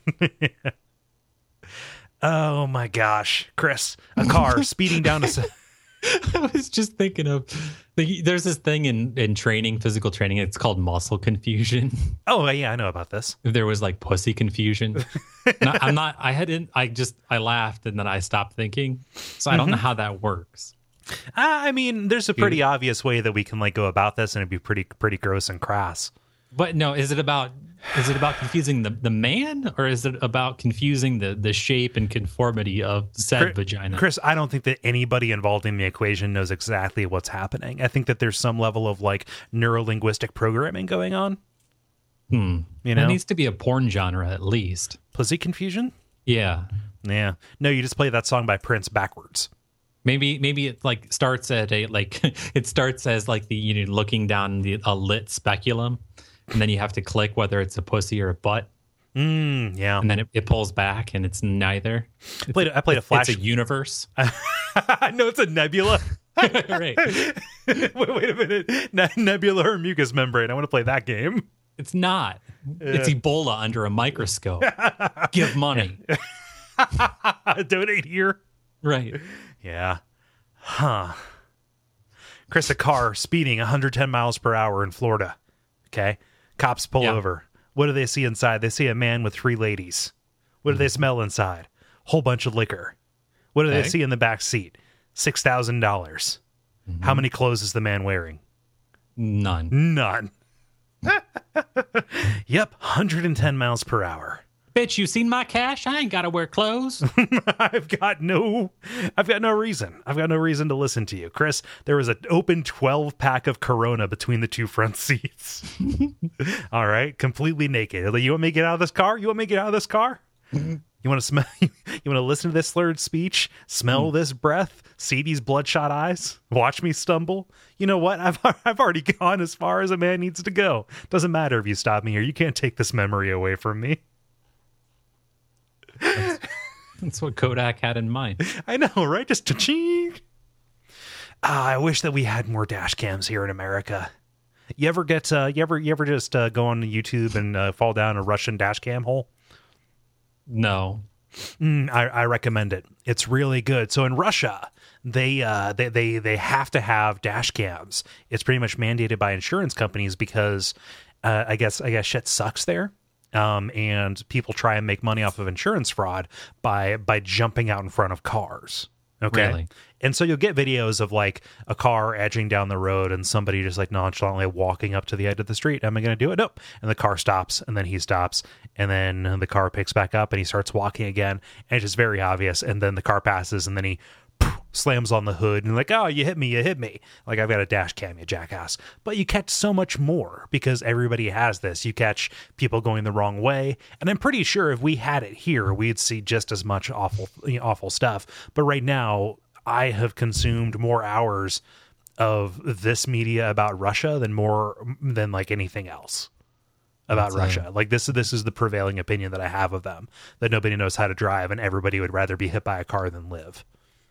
[SPEAKER 1] Oh my gosh, Chris! A car speeding down a.
[SPEAKER 2] I was just thinking of the, there's this thing in, in training, physical training. It's called muscle confusion.
[SPEAKER 1] Oh yeah, I know about this.
[SPEAKER 2] There was like pussy confusion. No, I'm not. I hadn't. I just I laughed and then I stopped thinking. So I don't know how that works.
[SPEAKER 1] Uh, I mean, there's a pretty obvious way that we can like go about this, and it'd be pretty pretty gross and crass.
[SPEAKER 2] But no, is it about is it about confusing the, the man, or is it about confusing the, the shape and conformity of said
[SPEAKER 1] Chris,
[SPEAKER 2] vagina?
[SPEAKER 1] Chris, I don't think that anybody involved in the equation knows exactly what's happening. I think that there's some level of like neuro-linguistic programming going on.
[SPEAKER 2] Hmm.
[SPEAKER 1] You know,
[SPEAKER 2] It needs to be a porn genre at least.
[SPEAKER 1] pussy confusion.
[SPEAKER 2] Yeah.
[SPEAKER 1] Yeah, no, you just play that song by Prince backwards.
[SPEAKER 2] Maybe maybe it like starts at a like it starts as like the you know looking down the a lit speculum, and then you have to click whether it's a pussy or a butt,
[SPEAKER 1] Mm, yeah,
[SPEAKER 2] and then it, it pulls back and it's neither.
[SPEAKER 1] I played. I played a flash.
[SPEAKER 2] It's a universe.
[SPEAKER 1] No, it's a nebula.
[SPEAKER 2] Right.
[SPEAKER 1] wait, wait a minute. Ne- nebula or mucous membrane. I want to play that game.
[SPEAKER 2] It's not. It's Ebola under a microscope. Give money.
[SPEAKER 1] Donate here.
[SPEAKER 2] Right.
[SPEAKER 1] Yeah. Huh. Chris, a car speeding one hundred ten miles per hour in Florida. Okay. Cops pull
[SPEAKER 2] Yeah.
[SPEAKER 1] over. What do they see inside? They see a man with three ladies. What do they smell inside? Whole bunch of liquor. What do they
[SPEAKER 2] Okay.
[SPEAKER 1] see in the back seat? six thousand dollars. How many clothes is the man wearing?
[SPEAKER 2] None.
[SPEAKER 1] None. Yep. one hundred ten miles per hour.
[SPEAKER 2] Bitch, you seen my cash? I ain't gotta wear clothes.
[SPEAKER 1] I've got no, I've got no reason. I've got no reason to listen to you, Chris. There was an open twelve pack of Corona between the two front seats. All right, completely naked. You want me to get out of this car? You want me to get out of this car? You want to smell? You want to listen to this slurred speech? Smell this breath? See these bloodshot eyes? Watch me stumble? You know what? I've I've already gone as far as a man needs to go. Doesn't matter if you stop me here. You can't take this memory away from me.
[SPEAKER 2] That's what Kodak had in mind.
[SPEAKER 1] I know, right? Just cha-ching. Ah, I wish that we had more dash cams here in America. You ever get, uh, you ever, you ever just uh, go on YouTube and uh, fall down a Russian dash cam hole?
[SPEAKER 2] No.
[SPEAKER 1] Mm, I, I recommend it. It's really good. So in Russia, they, uh, they, they, they have to have dash cams. It's pretty much mandated by insurance companies because, uh, I guess, I guess shit sucks there. Um, and people try and make money off of insurance fraud by by jumping out in front of cars. Okay.
[SPEAKER 2] Really?
[SPEAKER 1] And so you'll get videos of like a car edging down the road and somebody just like nonchalantly walking up to the edge of the street. Am I going to do it? Nope. And the car stops and then he stops and then the car picks back up and he starts walking again. And it's just very obvious. And then the car passes and then he poof, slams on the hood and like, oh, you hit me, you hit me. Like, I've got a dash cam, you jackass. But you catch so much more because everybody has this. You catch people going the wrong way. And I'm pretty sure if we had it here, we'd see just as much awful, you know, awful stuff. But right now, I have consumed more hours of this media about Russia than more than like anything else about
[SPEAKER 2] That's
[SPEAKER 1] Russia.
[SPEAKER 2] a-
[SPEAKER 1] Like this, this is the prevailing opinion that I have of them, that nobody knows how to drive and everybody would rather be hit by a car than live.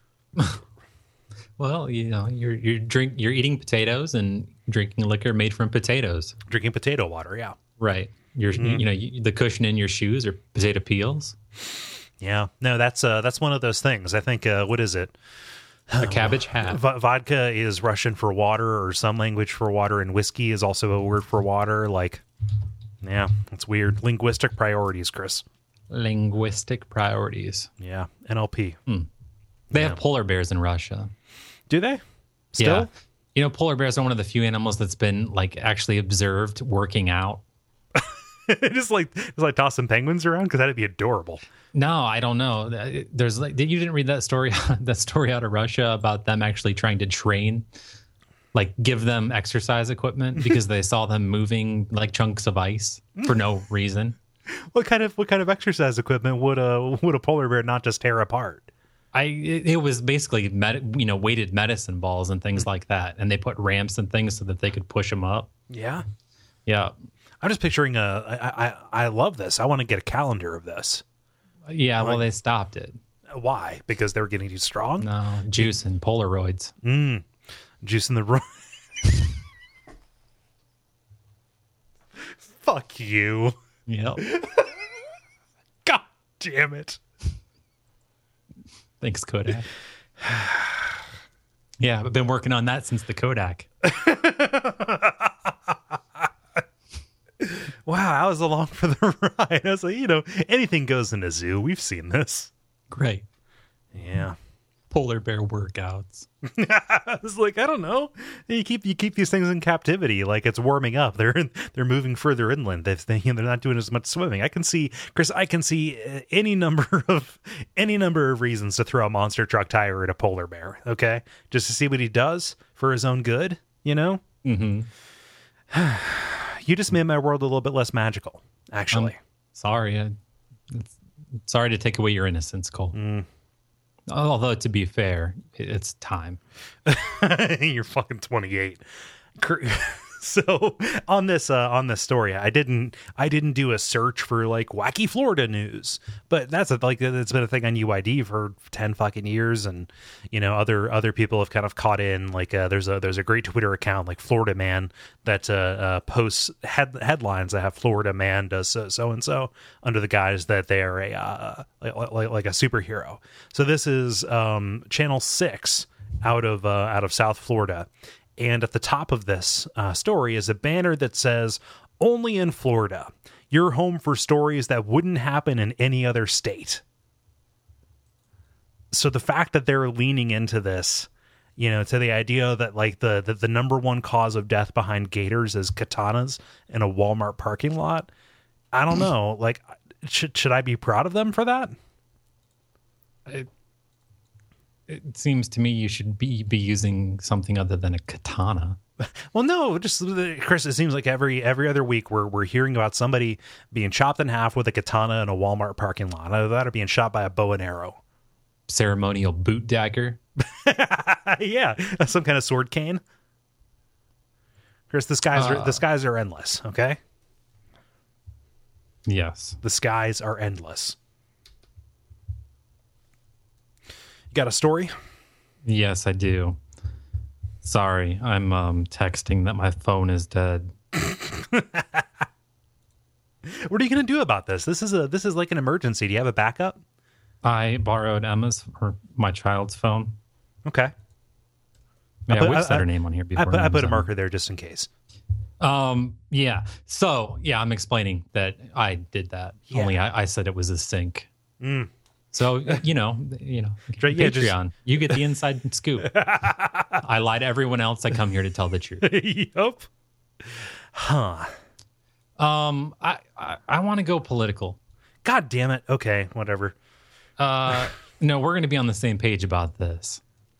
[SPEAKER 2] Well, you know, you're you're drink you're eating potatoes and drinking liquor made from potatoes.
[SPEAKER 1] Drinking potato water, yeah.
[SPEAKER 2] Right. You're
[SPEAKER 1] Mm-hmm.
[SPEAKER 2] you know, you, the cushion in your shoes are potato peels.
[SPEAKER 1] Yeah. No, that's uh that's one of those things. I think uh what is it?
[SPEAKER 2] A cabbage hat.
[SPEAKER 1] V- vodka is Russian for water or some language for water, and whiskey is also a word for water. Like, yeah, it's weird. Linguistic priorities, Chris.
[SPEAKER 2] Linguistic priorities.
[SPEAKER 1] Yeah. N L P.
[SPEAKER 2] They
[SPEAKER 1] Yeah.
[SPEAKER 2] have polar bears in Russia.
[SPEAKER 1] Do they? Still?
[SPEAKER 2] Yeah. You know, polar bears are one of the few animals that's been like actually observed working out.
[SPEAKER 1] just like just like tossing penguins around because that'd be adorable.
[SPEAKER 2] No, I don't know. There's like you didn't read that story that story out of Russia about them actually trying to train, like give them exercise equipment because they saw them moving like chunks of ice for no reason.
[SPEAKER 1] What kind of what kind of exercise equipment would a would a polar bear not just tear apart?
[SPEAKER 2] I it, it was basically med, you know weighted medicine balls and things like that, and they put ramps and things so that they could push them up.
[SPEAKER 1] Yeah.
[SPEAKER 2] Yeah,
[SPEAKER 1] I'm just picturing a. I I, I love this. I want to get a calendar of this.
[SPEAKER 2] yeah. Well, they stopped it.
[SPEAKER 1] Why? Because they were getting too strong.
[SPEAKER 2] No juice and Polaroids.
[SPEAKER 1] Juice in the room. Fuck you.
[SPEAKER 2] Yep.
[SPEAKER 1] God damn it.
[SPEAKER 2] Thanks, Kodak. Yeah, I've been working on that since the Kodak.
[SPEAKER 1] Wow, I was along for the ride. I was like, you know, anything goes in a zoo. We've seen this.
[SPEAKER 2] Great.
[SPEAKER 1] Yeah.
[SPEAKER 2] Polar bear workouts.
[SPEAKER 1] I was like, I don't know. You keep you keep these things in captivity, like it's warming up. They're they're moving further inland. They're, they're not doing as much swimming. I can see, Chris. I can see any number of any number of reasons to throw a monster truck tire at a polar bear. Okay, just to see what he does for his own good. You know.
[SPEAKER 2] Mm-hmm.
[SPEAKER 1] You just made my world a little bit less magical. Actually,
[SPEAKER 2] I'm sorry. I, it's, sorry to take away your innocence, Cole.
[SPEAKER 1] Mm.
[SPEAKER 2] Although, to be fair, it's time.
[SPEAKER 1] You're fucking twenty-eight. So on this uh, on this story, I didn't I didn't do a search for like wacky Florida news, but that's a, like it's been a thing on U I D for ten fucking years, and you know other other people have kind of caught in. Like uh, there's a there's a great Twitter account like Florida Man that uh, uh, posts head, headlines that have Florida Man does so and so under the guise that they are a uh, like, like like a superhero. So this is um, Channel Six out of uh, out of South Florida. And at the top of this uh, story is a banner that says, "Only in Florida, you're home for stories that wouldn't happen in any other state." So the fact that they're leaning into this, you know, to the idea that like the, the, the number one cause of death behind gators is katanas in a Walmart parking lot. I don't know. Like, should, should I be proud of them for that?
[SPEAKER 2] It, it seems to me you should be, be using something other than a katana.
[SPEAKER 1] Well, no, just Chris, it seems like every every other week we're we're hearing about somebody being chopped in half with a katana in a Walmart parking lot. Either that or being shot by a bow and arrow.
[SPEAKER 2] Ceremonial boot dagger.
[SPEAKER 1] Yeah, some kind of sword cane. Chris, the skies
[SPEAKER 2] uh,
[SPEAKER 1] are the skies are endless. Okay.
[SPEAKER 2] Yes,
[SPEAKER 1] the skies are endless. You got a story?
[SPEAKER 2] Yes, I do. Sorry, I'm um, texting that my phone is dead.
[SPEAKER 1] What are you going to do about this? This is a this is like an emergency. Do you have a backup?
[SPEAKER 2] I borrowed Emma's or my child's phone.
[SPEAKER 1] Okay.
[SPEAKER 2] Yeah,
[SPEAKER 1] put,
[SPEAKER 2] we've
[SPEAKER 1] I,
[SPEAKER 2] said
[SPEAKER 1] I,
[SPEAKER 2] her name on here before.
[SPEAKER 1] I put, I put a
[SPEAKER 2] on.
[SPEAKER 1] marker there just in case.
[SPEAKER 2] Um. Yeah. So yeah, I'm explaining that I did that.
[SPEAKER 1] Yeah.
[SPEAKER 2] Only I, I said it was a sync.
[SPEAKER 1] Mm.
[SPEAKER 2] So you know, you know,
[SPEAKER 1] yeah,
[SPEAKER 2] Patreon,
[SPEAKER 1] just...
[SPEAKER 2] you get the inside scoop. I lie to everyone else. I come here to tell the truth.
[SPEAKER 1] Yup. Huh.
[SPEAKER 2] Um. I I, I want to go political.
[SPEAKER 1] God damn it. Okay. Whatever.
[SPEAKER 2] Uh. No, we're going to be on the same page about this.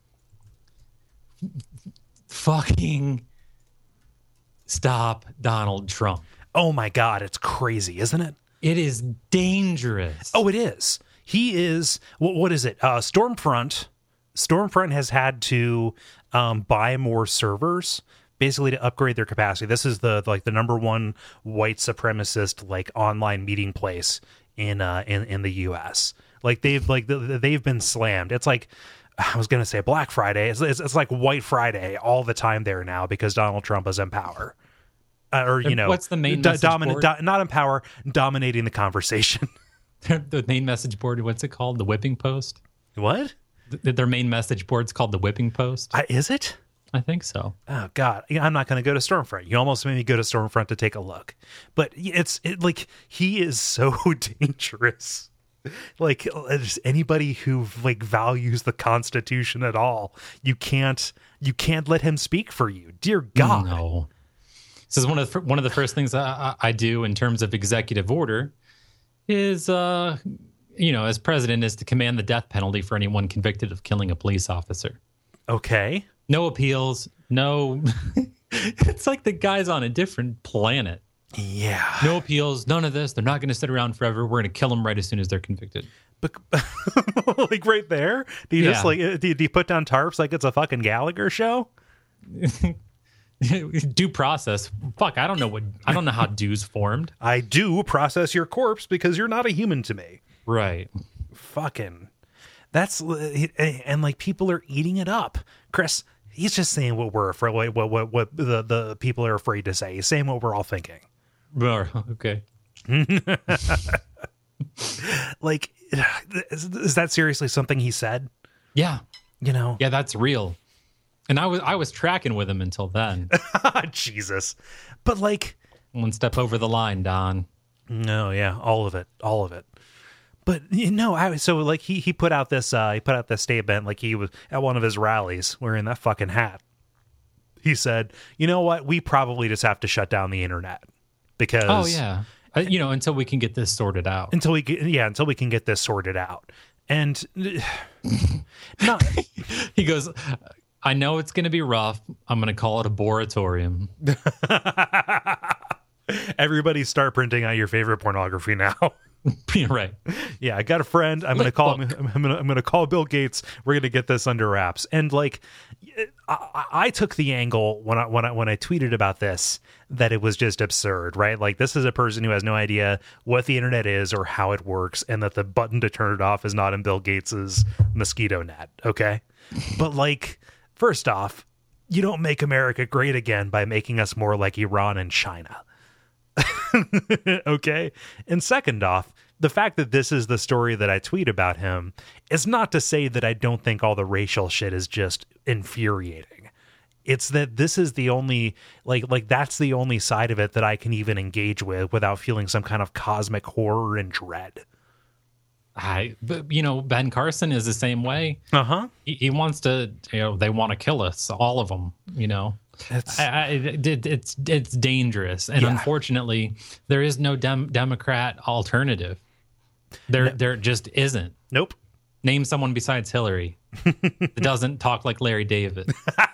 [SPEAKER 2] Fucking stop Donald Trump.
[SPEAKER 1] Oh my God. It's crazy, isn't it?
[SPEAKER 2] It is dangerous.
[SPEAKER 1] Oh, it is. He is, what, what is it? Uh, Stormfront. Stormfront has had to um, buy more servers, basically to upgrade their capacity. This is the like the number one white supremacist like online meeting place in uh, in in the U S. Like they've like they've been slammed. It's like I was gonna say Black Friday. It's it's, it's like White Friday all the time there now because Donald Trump is in power. Uh, or you know,
[SPEAKER 2] what's the main
[SPEAKER 1] do,
[SPEAKER 2] message
[SPEAKER 1] domin-
[SPEAKER 2] board?
[SPEAKER 1] do, not in power, dominating the conversation.
[SPEAKER 2] The main message board, what's it called? The whipping post?
[SPEAKER 1] What?
[SPEAKER 2] Th- their main message board's called the whipping post?
[SPEAKER 1] Uh, is it?
[SPEAKER 2] I think so.
[SPEAKER 1] Oh God, I'm not going to go to Stormfront. You almost made me go to Stormfront to take a look. But it's it, like he is so dangerous. Like just anybody who like values the Constitution at all, you can't you can't let him speak for you. Dear God.
[SPEAKER 2] No. This is one of the, one of the first things I, I do in terms of executive order. Is, uh, you know, as president, is to command the death penalty for anyone convicted of killing a police officer.
[SPEAKER 1] Okay.
[SPEAKER 2] No appeals. No. It's like the guy's on a different planet.
[SPEAKER 1] Yeah.
[SPEAKER 2] No appeals. None of this. They're not going to sit around forever. We're going to kill them right as soon as they're convicted.
[SPEAKER 1] But, like right there? Do you
[SPEAKER 2] Yeah.
[SPEAKER 1] just like, do you, do you put down tarps like it's a fucking Gallagher show?
[SPEAKER 2] Due process. Fuck, I don't know what, I don't know how dues formed.
[SPEAKER 1] I do process your corpse because you're not a human to me.
[SPEAKER 2] Right.
[SPEAKER 1] Fucking, that's, and like people are eating it up. Chris, he's just saying what we're afraid, what, what, what the, the people are afraid to say. He's saying what we're all thinking.
[SPEAKER 2] Okay.
[SPEAKER 1] Like, is, is that seriously something he said?
[SPEAKER 2] Yeah.
[SPEAKER 1] You know?
[SPEAKER 2] Yeah, that's real. And I was I was tracking with him until then.
[SPEAKER 1] Jesus. But like,
[SPEAKER 2] One step over the line, Don.
[SPEAKER 1] no, yeah, all of it, all of it. But you know, I so like he he put out this uh he put out this statement like he was at one of his rallies wearing that fucking hat. He said, "You know what? We probably just have to shut down the internet because
[SPEAKER 2] Oh yeah. Uh, you know, until we can get this sorted out.
[SPEAKER 1] until we get, yeah until we can get this sorted out." And not
[SPEAKER 2] He goes, I know it's going to be rough. I'm going to call it a boratorium.
[SPEAKER 1] everybody start printing out your favorite pornography now.
[SPEAKER 2] Right.
[SPEAKER 1] Yeah, I got a friend. I'm gonna
[SPEAKER 2] Look,
[SPEAKER 1] call.
[SPEAKER 2] look.
[SPEAKER 1] I'm gonna. I'm gonna call Bill Gates. We're gonna get this under wraps. And like, I, I took the angle when I when I when I tweeted about this that it was just absurd, right? Like, this is a person who has no idea what the internet is or how it works, and that the button to turn it off is not in Bill Gates's mosquito net. Okay, but like, first off, you don't make America great again by making us more like Iran and China. Okay. And second off, the fact that this is the story that I tweet about him is not to say that I don't think all the racial shit is just infuriating. It's that this is the only like like that's the only side of it that I can even engage with without feeling some kind of cosmic horror and dread.
[SPEAKER 2] I, but, you know, Ben Carson is the same way.
[SPEAKER 1] Uh-huh.
[SPEAKER 2] He, he wants to, you know, they want to kill us, all of them, you know.
[SPEAKER 1] It's
[SPEAKER 2] I, I, it, it's it's dangerous, and
[SPEAKER 1] Yeah.
[SPEAKER 2] unfortunately, there is no dem- Democrat alternative. There,
[SPEAKER 1] No.
[SPEAKER 2] there just isn't.
[SPEAKER 1] nope.
[SPEAKER 2] Name someone besides Hillary that doesn't talk like Larry David.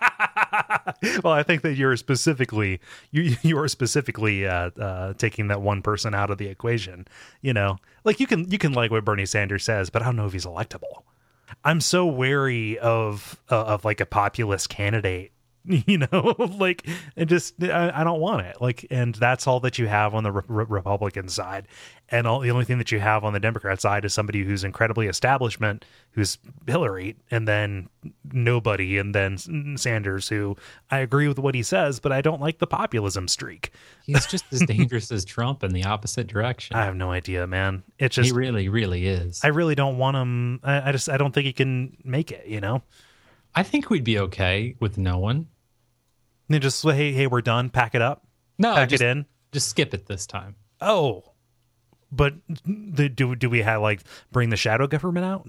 [SPEAKER 1] Well, I think that you're specifically you you are specifically uh, uh, taking that one person out of the equation. You know, like you can you can like what Bernie Sanders says, but I don't know if he's electable. I'm so wary of uh, of like a populist candidate. You know, like, and just I, I don't want it. Like, and that's all that you have on the re- re- Republican side, and all the only thing that you have on the Democrat side is somebody who's incredibly establishment, who's Hillary, and then nobody, and then Sanders, who I agree with what he says, but I don't like the populism streak.
[SPEAKER 2] He's just as dangerous as Trump in the opposite direction.
[SPEAKER 1] I have no idea, man. It's just
[SPEAKER 2] he really, really is.
[SPEAKER 1] I
[SPEAKER 2] I,
[SPEAKER 1] really don't want him. I, I just I don't think he can make it. You know.
[SPEAKER 2] I think we'd be okay with no one.
[SPEAKER 1] And just hey hey we're done. Pack it up.
[SPEAKER 2] No,
[SPEAKER 1] Pack
[SPEAKER 2] just,
[SPEAKER 1] it in.
[SPEAKER 2] just skip it this time.
[SPEAKER 1] Oh, but the, do do we have like bring the shadow government out?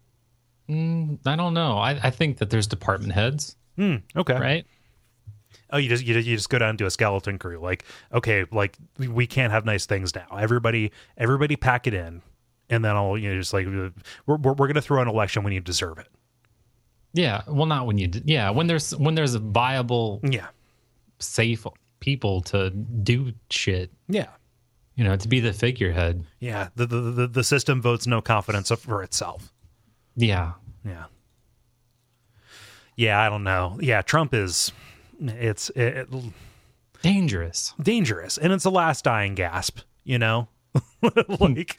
[SPEAKER 2] Mm, I don't know. I, I think that there's department heads,
[SPEAKER 1] Hmm. Okay.
[SPEAKER 2] right?
[SPEAKER 1] Oh, you just you, you just go down to a skeleton crew. Like, okay, like we- we can't have nice things now. Everybody everybody pack it in, and then I'll you know just like we're we're, we're gonna throw an election when you deserve it.
[SPEAKER 2] Yeah. Well, not when you. d- Yeah, when there's when there's a viable,
[SPEAKER 1] Yeah.
[SPEAKER 2] safe people to do shit.
[SPEAKER 1] Yeah.
[SPEAKER 2] You know, to be the figurehead.
[SPEAKER 1] Yeah. The the the, the system votes no confidence for itself.
[SPEAKER 2] Yeah.
[SPEAKER 1] Yeah. Yeah. I don't know. Yeah. Trump is. It's it,
[SPEAKER 2] Dangerous.
[SPEAKER 1] dangerous, and it's the last dying gasp. You know, like.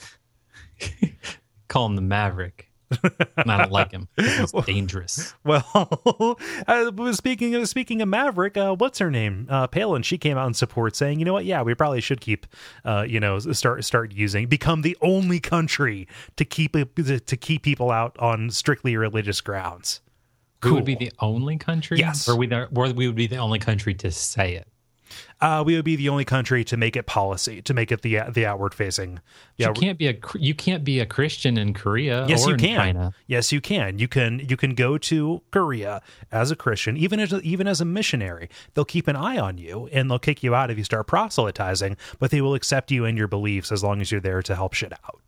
[SPEAKER 2] Call him the Maverick. And I don't like him. He's dangerous.
[SPEAKER 1] Well, uh, speaking of speaking of Maverick, uh, what's her name? Uh, Palin. She came out in support, saying, "You know what? Yeah, we probably should keep, uh, you know, start start using, become the only country to keep it, to keep people out on strictly religious grounds."
[SPEAKER 2] We
[SPEAKER 1] Cool.
[SPEAKER 2] would be the only country?
[SPEAKER 1] Yes.
[SPEAKER 2] Or we, the, or we would be the only country to say it.
[SPEAKER 1] Uh, we would be the only country to make it policy, to make it the the outward facing. Yeah,
[SPEAKER 2] You can't be a you can't be a Christian in Korea
[SPEAKER 1] yes,
[SPEAKER 2] or
[SPEAKER 1] you
[SPEAKER 2] in
[SPEAKER 1] can.
[SPEAKER 2] China.
[SPEAKER 1] Yes, you can. You can. You can go to Korea as a Christian, even as a, even as a missionary. They'll keep an eye on you, and they'll kick you out if you start proselytizing. But they will accept you and your beliefs as long as you're there to help shit out.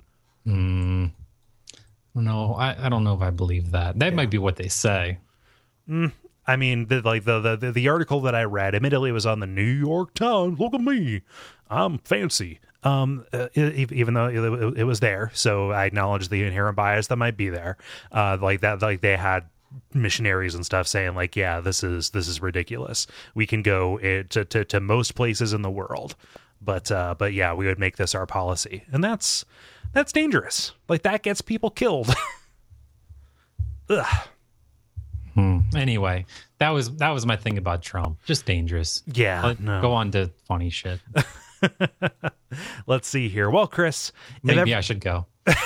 [SPEAKER 2] No, I, I don't know if I believe that. That might be what they say.
[SPEAKER 1] I mean, the, like the, the the article that I read, admittedly, it was on the New York Times. Look at me, I'm fancy. Um, uh, e- even though it, it was there, so I acknowledge the inherent bias that might be there. Uh, like that, like they had missionaries and stuff saying, like, yeah, this is this is ridiculous. We can go it, to, to to most places in the world, but uh, but yeah, we would make this our policy, and that's that's dangerous. Like that gets people killed. Ugh.
[SPEAKER 2] Anyway, that was that was my thing about Trump. Just dangerous.
[SPEAKER 1] Yeah,
[SPEAKER 2] Let-
[SPEAKER 1] no.
[SPEAKER 2] Go on to funny shit.
[SPEAKER 1] Let's see here. Well, Chris,
[SPEAKER 2] Maybe
[SPEAKER 1] ever-
[SPEAKER 2] I should go.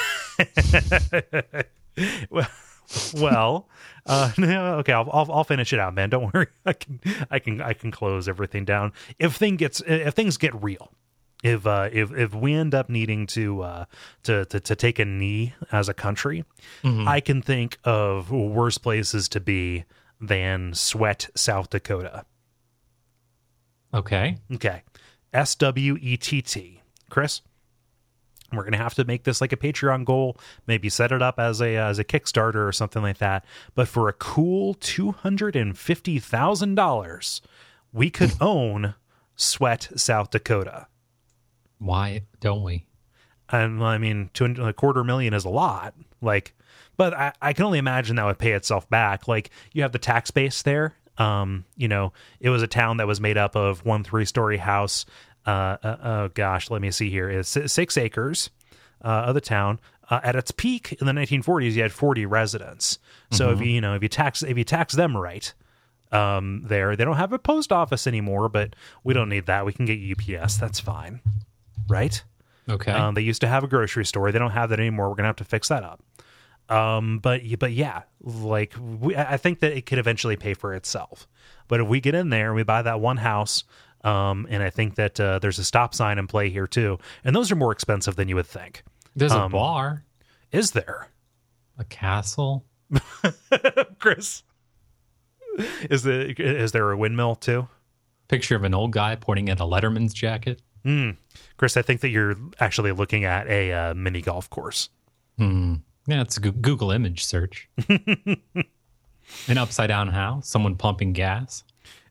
[SPEAKER 1] well, well uh, no, okay, I'll, I'll I'll finish it out, man. Don't worry. I can I can I can close everything down. If thing gets if things get real, if uh, if if we end up needing to uh, to, to to take a knee as a country,
[SPEAKER 2] Mhm.
[SPEAKER 1] I can think of worse places to be than Sweat, South Dakota.
[SPEAKER 2] Okay.
[SPEAKER 1] Okay, S W E T T. Chris, we're gonna have to make this like a Patreon goal. Maybe set it up as a as a Kickstarter or something like that. But for a cool two hundred and fifty thousand dollars, we could own Sweat, South Dakota.
[SPEAKER 2] Why don't we?
[SPEAKER 1] And I mean, two hundred, a quarter million is a lot. Like, but I, I can only imagine that would pay itself back. Like, you have the tax base there. Um, you know, it was a town that was made up of one three story house. Uh, uh, oh gosh, let me see here. It's six acres uh, of the town. Uh, at its peak in the nineteen forties, you had forty residents. So if you you know if you tax if you tax them right, um, there they don't have a post office anymore, but we don't need that. We can get U P S. That's fine, right?
[SPEAKER 2] Okay.
[SPEAKER 1] Um, they used to have a grocery store. They don't have that anymore. We're gonna have to fix that up. Um, but but yeah, like we, I think that it could eventually pay for itself. But if we get in there and we buy that one house, um, and I think that uh, there's a stop sign in play here too, and those are more expensive than you would think.
[SPEAKER 2] There's a
[SPEAKER 1] um,
[SPEAKER 2] bar,
[SPEAKER 1] Is there,
[SPEAKER 2] a castle.
[SPEAKER 1] Chris? Is the is there a windmill too?
[SPEAKER 2] Picture of an old guy pointing at a Letterman's jacket.
[SPEAKER 1] Mm. Chris, I think that you're actually looking at a uh, mini golf course.
[SPEAKER 2] Hmm. Yeah, it's a Goo- Google image search. An upside down house, someone pumping gas.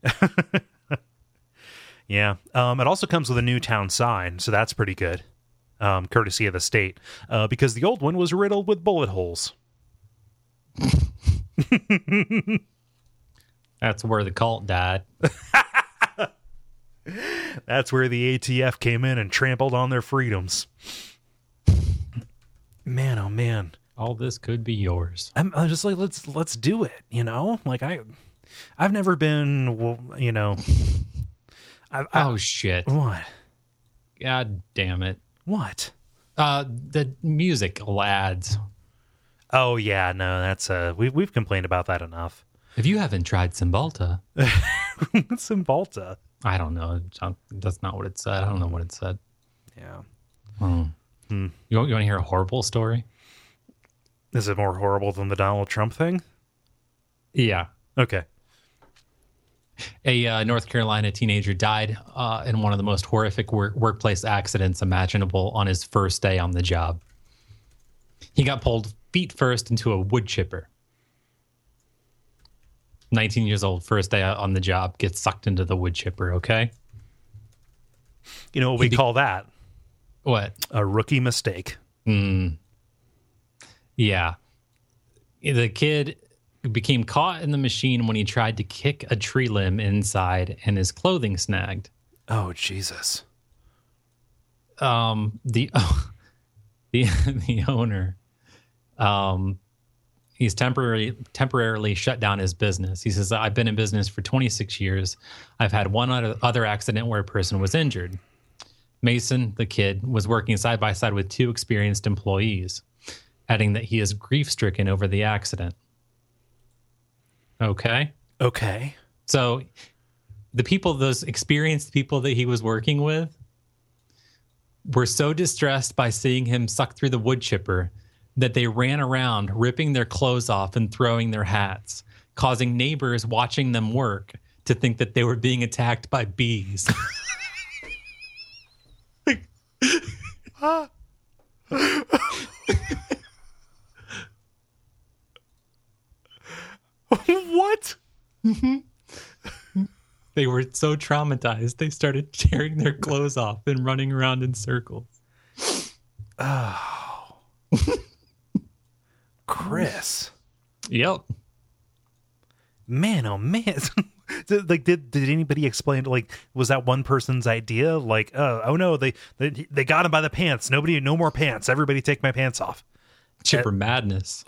[SPEAKER 1] Yeah. Um, it also comes with a new town sign, so that's pretty good, um, courtesy of the state, uh, because the old one was riddled with bullet holes.
[SPEAKER 2] That's where the cult died.
[SPEAKER 1] That's where the A T F came in and trampled on their freedoms. Man, oh man.
[SPEAKER 2] All this could be yours.
[SPEAKER 1] I'm, I'm just like, let's let's do it. You know, like I, I've never been, well, you know. I, I,
[SPEAKER 2] Oh, shit.
[SPEAKER 1] what?
[SPEAKER 2] God damn it.
[SPEAKER 1] What?
[SPEAKER 2] Uh, the music lads.
[SPEAKER 1] Oh yeah, no, that's uh, we we've complained about that enough.
[SPEAKER 2] If you haven't tried Cymbalta,
[SPEAKER 1] What's in Balta?
[SPEAKER 2] I don't know. That's not what it said. I don't know what it said.
[SPEAKER 1] Yeah.
[SPEAKER 2] Hmm.
[SPEAKER 1] Hmm.
[SPEAKER 2] You want, you want to hear a horrible story?
[SPEAKER 1] Is it more horrible than the Donald Trump thing?
[SPEAKER 2] Yeah.
[SPEAKER 1] Okay.
[SPEAKER 2] A uh, North Carolina teenager died uh, in one of the most horrific work- workplace accidents imaginable on his first day on the job. He got pulled feet first into a wood chipper. nineteen years old, first day on the job, gets sucked into the wood chipper, okay?
[SPEAKER 1] You know what we
[SPEAKER 2] He be-
[SPEAKER 1] call that?
[SPEAKER 2] What?
[SPEAKER 1] A rookie mistake.
[SPEAKER 2] Mm. Yeah. The kid became caught in the machine when he tried to kick a tree limb inside and his clothing snagged.
[SPEAKER 1] Oh, Jesus.
[SPEAKER 2] Um, the the the owner, um, he's temporarily temporarily shut down his business. He says, "I've been in business for twenty-six years. I've had one other, other accident where a person was injured. Mason, the kid, was working side by side with two experienced employees," adding that he is grief-stricken over the accident. Okay.
[SPEAKER 1] Okay.
[SPEAKER 2] So the people, those experienced people that he was working with, were so distressed by seeing him suck through the wood chipper that they ran around ripping their clothes off and throwing their hats, causing neighbors watching them work to think that they were being attacked by bees.
[SPEAKER 1] What?
[SPEAKER 2] They were so traumatized, they started tearing their clothes off and running around in circles.
[SPEAKER 1] Oh. Chris.
[SPEAKER 2] Yep.
[SPEAKER 1] Man, oh man. Like, did did anybody explain, like, was that one person's idea? Like, uh, oh no, they, they they got him by the pants. Nobody, no more pants. Everybody take my pants off.
[SPEAKER 2] Chipper uh, madness.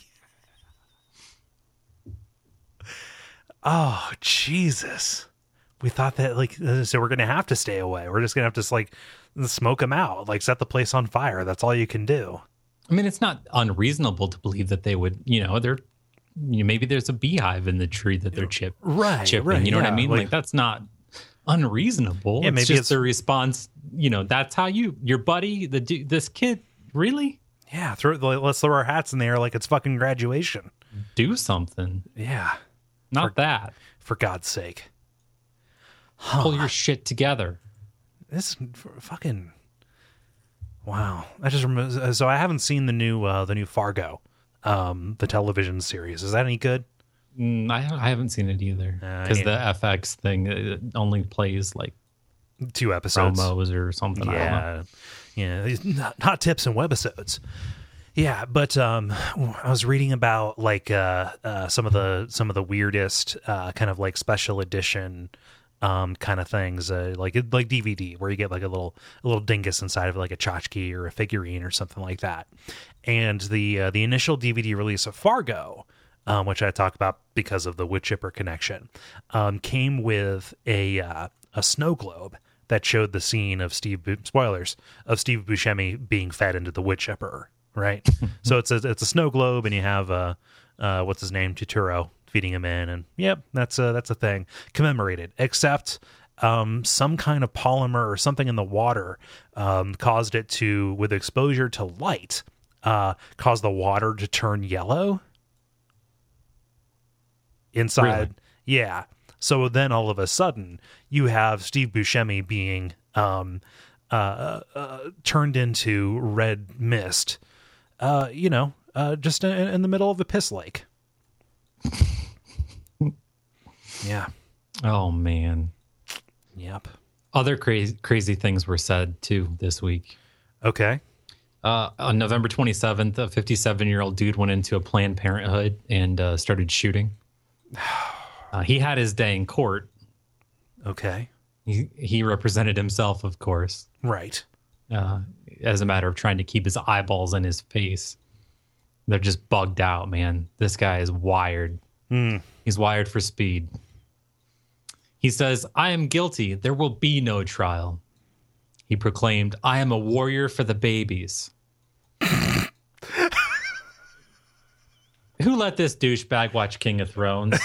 [SPEAKER 1] Oh, Jesus. we thought that like uh, so we're gonna have to stay away. We're just gonna have to like smoke them out, like set the place on fire. That's all you can do.
[SPEAKER 2] I mean, it's not unreasonable to believe that they would, you know, they're, you know, maybe there's a beehive in the tree that they're chip,
[SPEAKER 1] right,
[SPEAKER 2] chipping.
[SPEAKER 1] Right,
[SPEAKER 2] you know
[SPEAKER 1] yeah.
[SPEAKER 2] what I mean?
[SPEAKER 1] Like,
[SPEAKER 2] like that's not unreasonable.
[SPEAKER 1] Yeah,
[SPEAKER 2] it's
[SPEAKER 1] maybe
[SPEAKER 2] just
[SPEAKER 1] it's
[SPEAKER 2] the response. You know, that's how you, your buddy, the dude, this kid, really?
[SPEAKER 1] Yeah, throw like, let's throw our hats in the air like it's fucking graduation.
[SPEAKER 2] Do something.
[SPEAKER 1] Yeah,
[SPEAKER 2] not
[SPEAKER 1] for,
[SPEAKER 2] that.
[SPEAKER 1] For God's sake, huh.
[SPEAKER 2] Pull your shit together.
[SPEAKER 1] This fucking wow. I just remember. So I haven't seen the new uh, the new Fargo, um, the television series. Is that any good?
[SPEAKER 2] Mm, I I haven't seen it either because uh, the F X thing it only plays like
[SPEAKER 1] two episodes,
[SPEAKER 2] promos or something.
[SPEAKER 1] Yeah, yeah, not, not tips and webisodes. Yeah, but um, I was reading about like uh, uh, some of the some of the weirdest uh, kind of like special edition um, kind of things, uh, like like D V D, where you get like a little a little dingus inside of like a tchotchke or a figurine or something like that. And the uh, the initial D V D release of Fargo, um, which I talk about because of the wood chipper connection, um, came with a uh, a snow globe that showed the scene of Steve spoilers of Steve Buscemi being fed into the wood chipper. Right. So it's a, it's a snow globe, and you have uh, uh, what's his name, Turturro, feeding him in, and yep, that's a that's a thing commemorated. Except um, some kind of polymer or something in the water um, caused it to, with exposure to light, uh, cause the water to turn yellow inside. Really? Yeah. So then all of a sudden you have Steve Buscemi being um, uh, uh, turned into red mist. Uh, you know, uh, just in, in the middle of a piss lake. Yeah.
[SPEAKER 2] Oh man.
[SPEAKER 1] Yep.
[SPEAKER 2] Other crazy crazy things were said too this week.
[SPEAKER 1] Okay.
[SPEAKER 2] Uh, on November twenty-seventh, a fifty-seven-year-old dude went into a Planned Parenthood and uh, started shooting. Uh, he had his day in court.
[SPEAKER 1] Okay.
[SPEAKER 2] He he represented himself, of course.
[SPEAKER 1] Right.
[SPEAKER 2] Uh, as a matter of trying to keep his eyeballs in his face. They're just bugged out, man. This guy is wired.
[SPEAKER 1] Mm.
[SPEAKER 2] He's wired for speed. He says, I am guilty. There will be no trial. He proclaimed, I am a warrior for the babies. Who let this douchebag watch King of Thrones?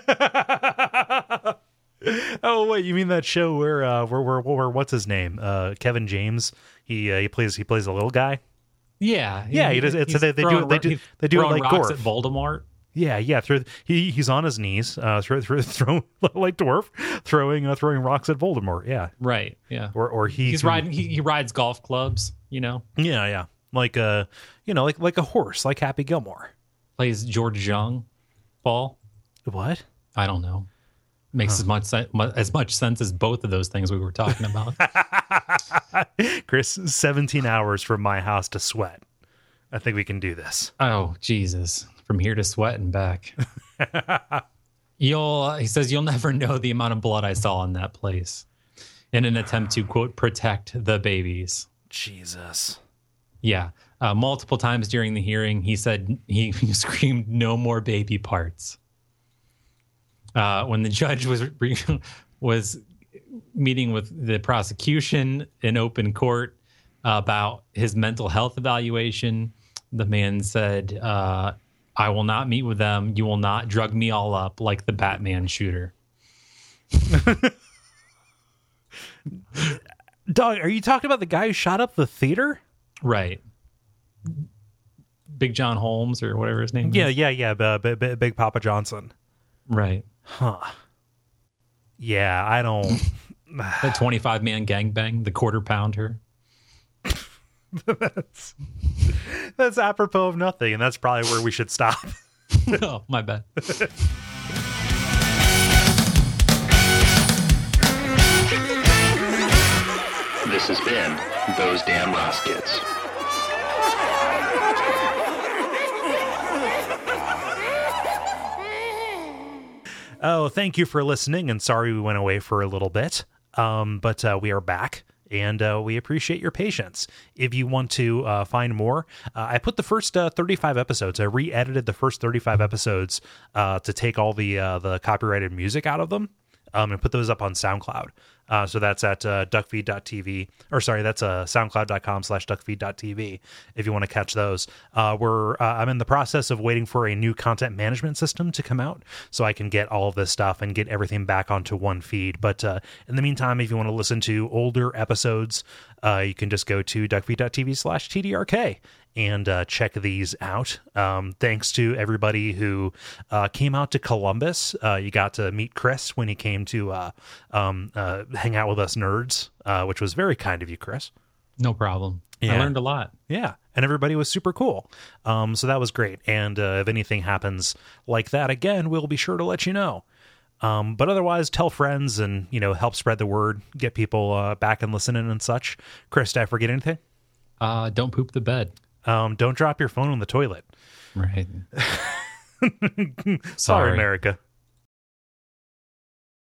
[SPEAKER 1] Oh wait, you mean that show where uh where where, where what's his name? Uh Kevin James. He uh, he plays he plays a little guy.
[SPEAKER 2] Yeah.
[SPEAKER 1] Yeah, he, he does it's they, they do they do they do it like
[SPEAKER 2] rocks
[SPEAKER 1] Dwarf.
[SPEAKER 2] At Voldemort.
[SPEAKER 1] Yeah, yeah, through he he's on his knees, uh throw throw, throw like Dwarf, throwing uh, throwing rocks at Voldemort. Yeah.
[SPEAKER 2] Right, yeah.
[SPEAKER 1] Or or he
[SPEAKER 2] He's
[SPEAKER 1] can,
[SPEAKER 2] riding he, he rides golf clubs, you know.
[SPEAKER 1] Yeah, yeah. Like a you know, like like a horse, like Happy Gilmore.
[SPEAKER 2] Plays George Young, Paul.
[SPEAKER 1] What?
[SPEAKER 2] I don't know. Makes huh. as much se- as much sense as both of those things we were talking about.
[SPEAKER 1] Chris, seventeen hours from my house to Sweat. I think we can do this.
[SPEAKER 2] Oh, Jesus. From here to Sweat and back. You'll, uh, he says, you'll never know the amount of blood I saw in that place in an attempt to, quote, protect the babies.
[SPEAKER 1] Jesus.
[SPEAKER 2] Yeah. Uh, multiple times during the hearing, he said he, he screamed, no more baby parts. Uh, when the judge was was meeting with the prosecution in open court uh, about his mental health evaluation, the man said, uh, I will not meet with them. You will not drug me all up like the Batman shooter.
[SPEAKER 1] Dog, are you talking about the guy who shot up the theater?
[SPEAKER 2] Right. Big John Holmes or whatever his name
[SPEAKER 1] yeah,
[SPEAKER 2] is.
[SPEAKER 1] Yeah, yeah, yeah. B- B- Big Papa Johnson.
[SPEAKER 2] Right.
[SPEAKER 1] Huh. Yeah, I don't...
[SPEAKER 2] The twenty-five man gangbang, the quarter pounder.
[SPEAKER 1] that's, that's apropos of nothing, and that's probably where we should stop.
[SPEAKER 2] Oh, my bad.
[SPEAKER 3] This has been Those Damn Roskits.
[SPEAKER 1] Oh, thank you for listening, and sorry we went away for a little bit, um, but uh, we are back, and uh, we appreciate your patience. If you want to uh, find more, uh, I put the first uh, thirty-five episodes, I re-edited the first thirty-five episodes uh, to take all the uh, the copyrighted music out of them, um, and put those up on SoundCloud. Uh, so that's at uh, duckfeed dot t v, or sorry, that's uh, soundcloud.com slash duckfeed.tv if you want to catch those. Uh, we're uh, I'm in the process of waiting for a new content management system to come out so I can get all of this stuff and get everything back onto one feed. But uh, in the meantime, if you want to listen to older episodes, uh, you can just go to duckfeed.tv slash tdrk and uh, check these out. Um, thanks to everybody who uh, came out to Columbus. Uh, you got to meet Chris when he came to uh, um, uh, hang out with us nerds, uh, which was very kind of you, Chris.
[SPEAKER 2] No problem.
[SPEAKER 1] Yeah.
[SPEAKER 2] I learned a lot.
[SPEAKER 1] Yeah, and everybody was super cool. Um, so that was great. And uh, if anything happens like that again, we'll be sure to let you know. Um, but otherwise, tell friends and, you know, help spread the word, get people uh, back and listening and such. Chris, did I forget anything?
[SPEAKER 2] Uh, don't poop the bed.
[SPEAKER 1] Um, don't drop your phone on the toilet.
[SPEAKER 2] Right.
[SPEAKER 1] Sorry,
[SPEAKER 2] Sorry.
[SPEAKER 1] America.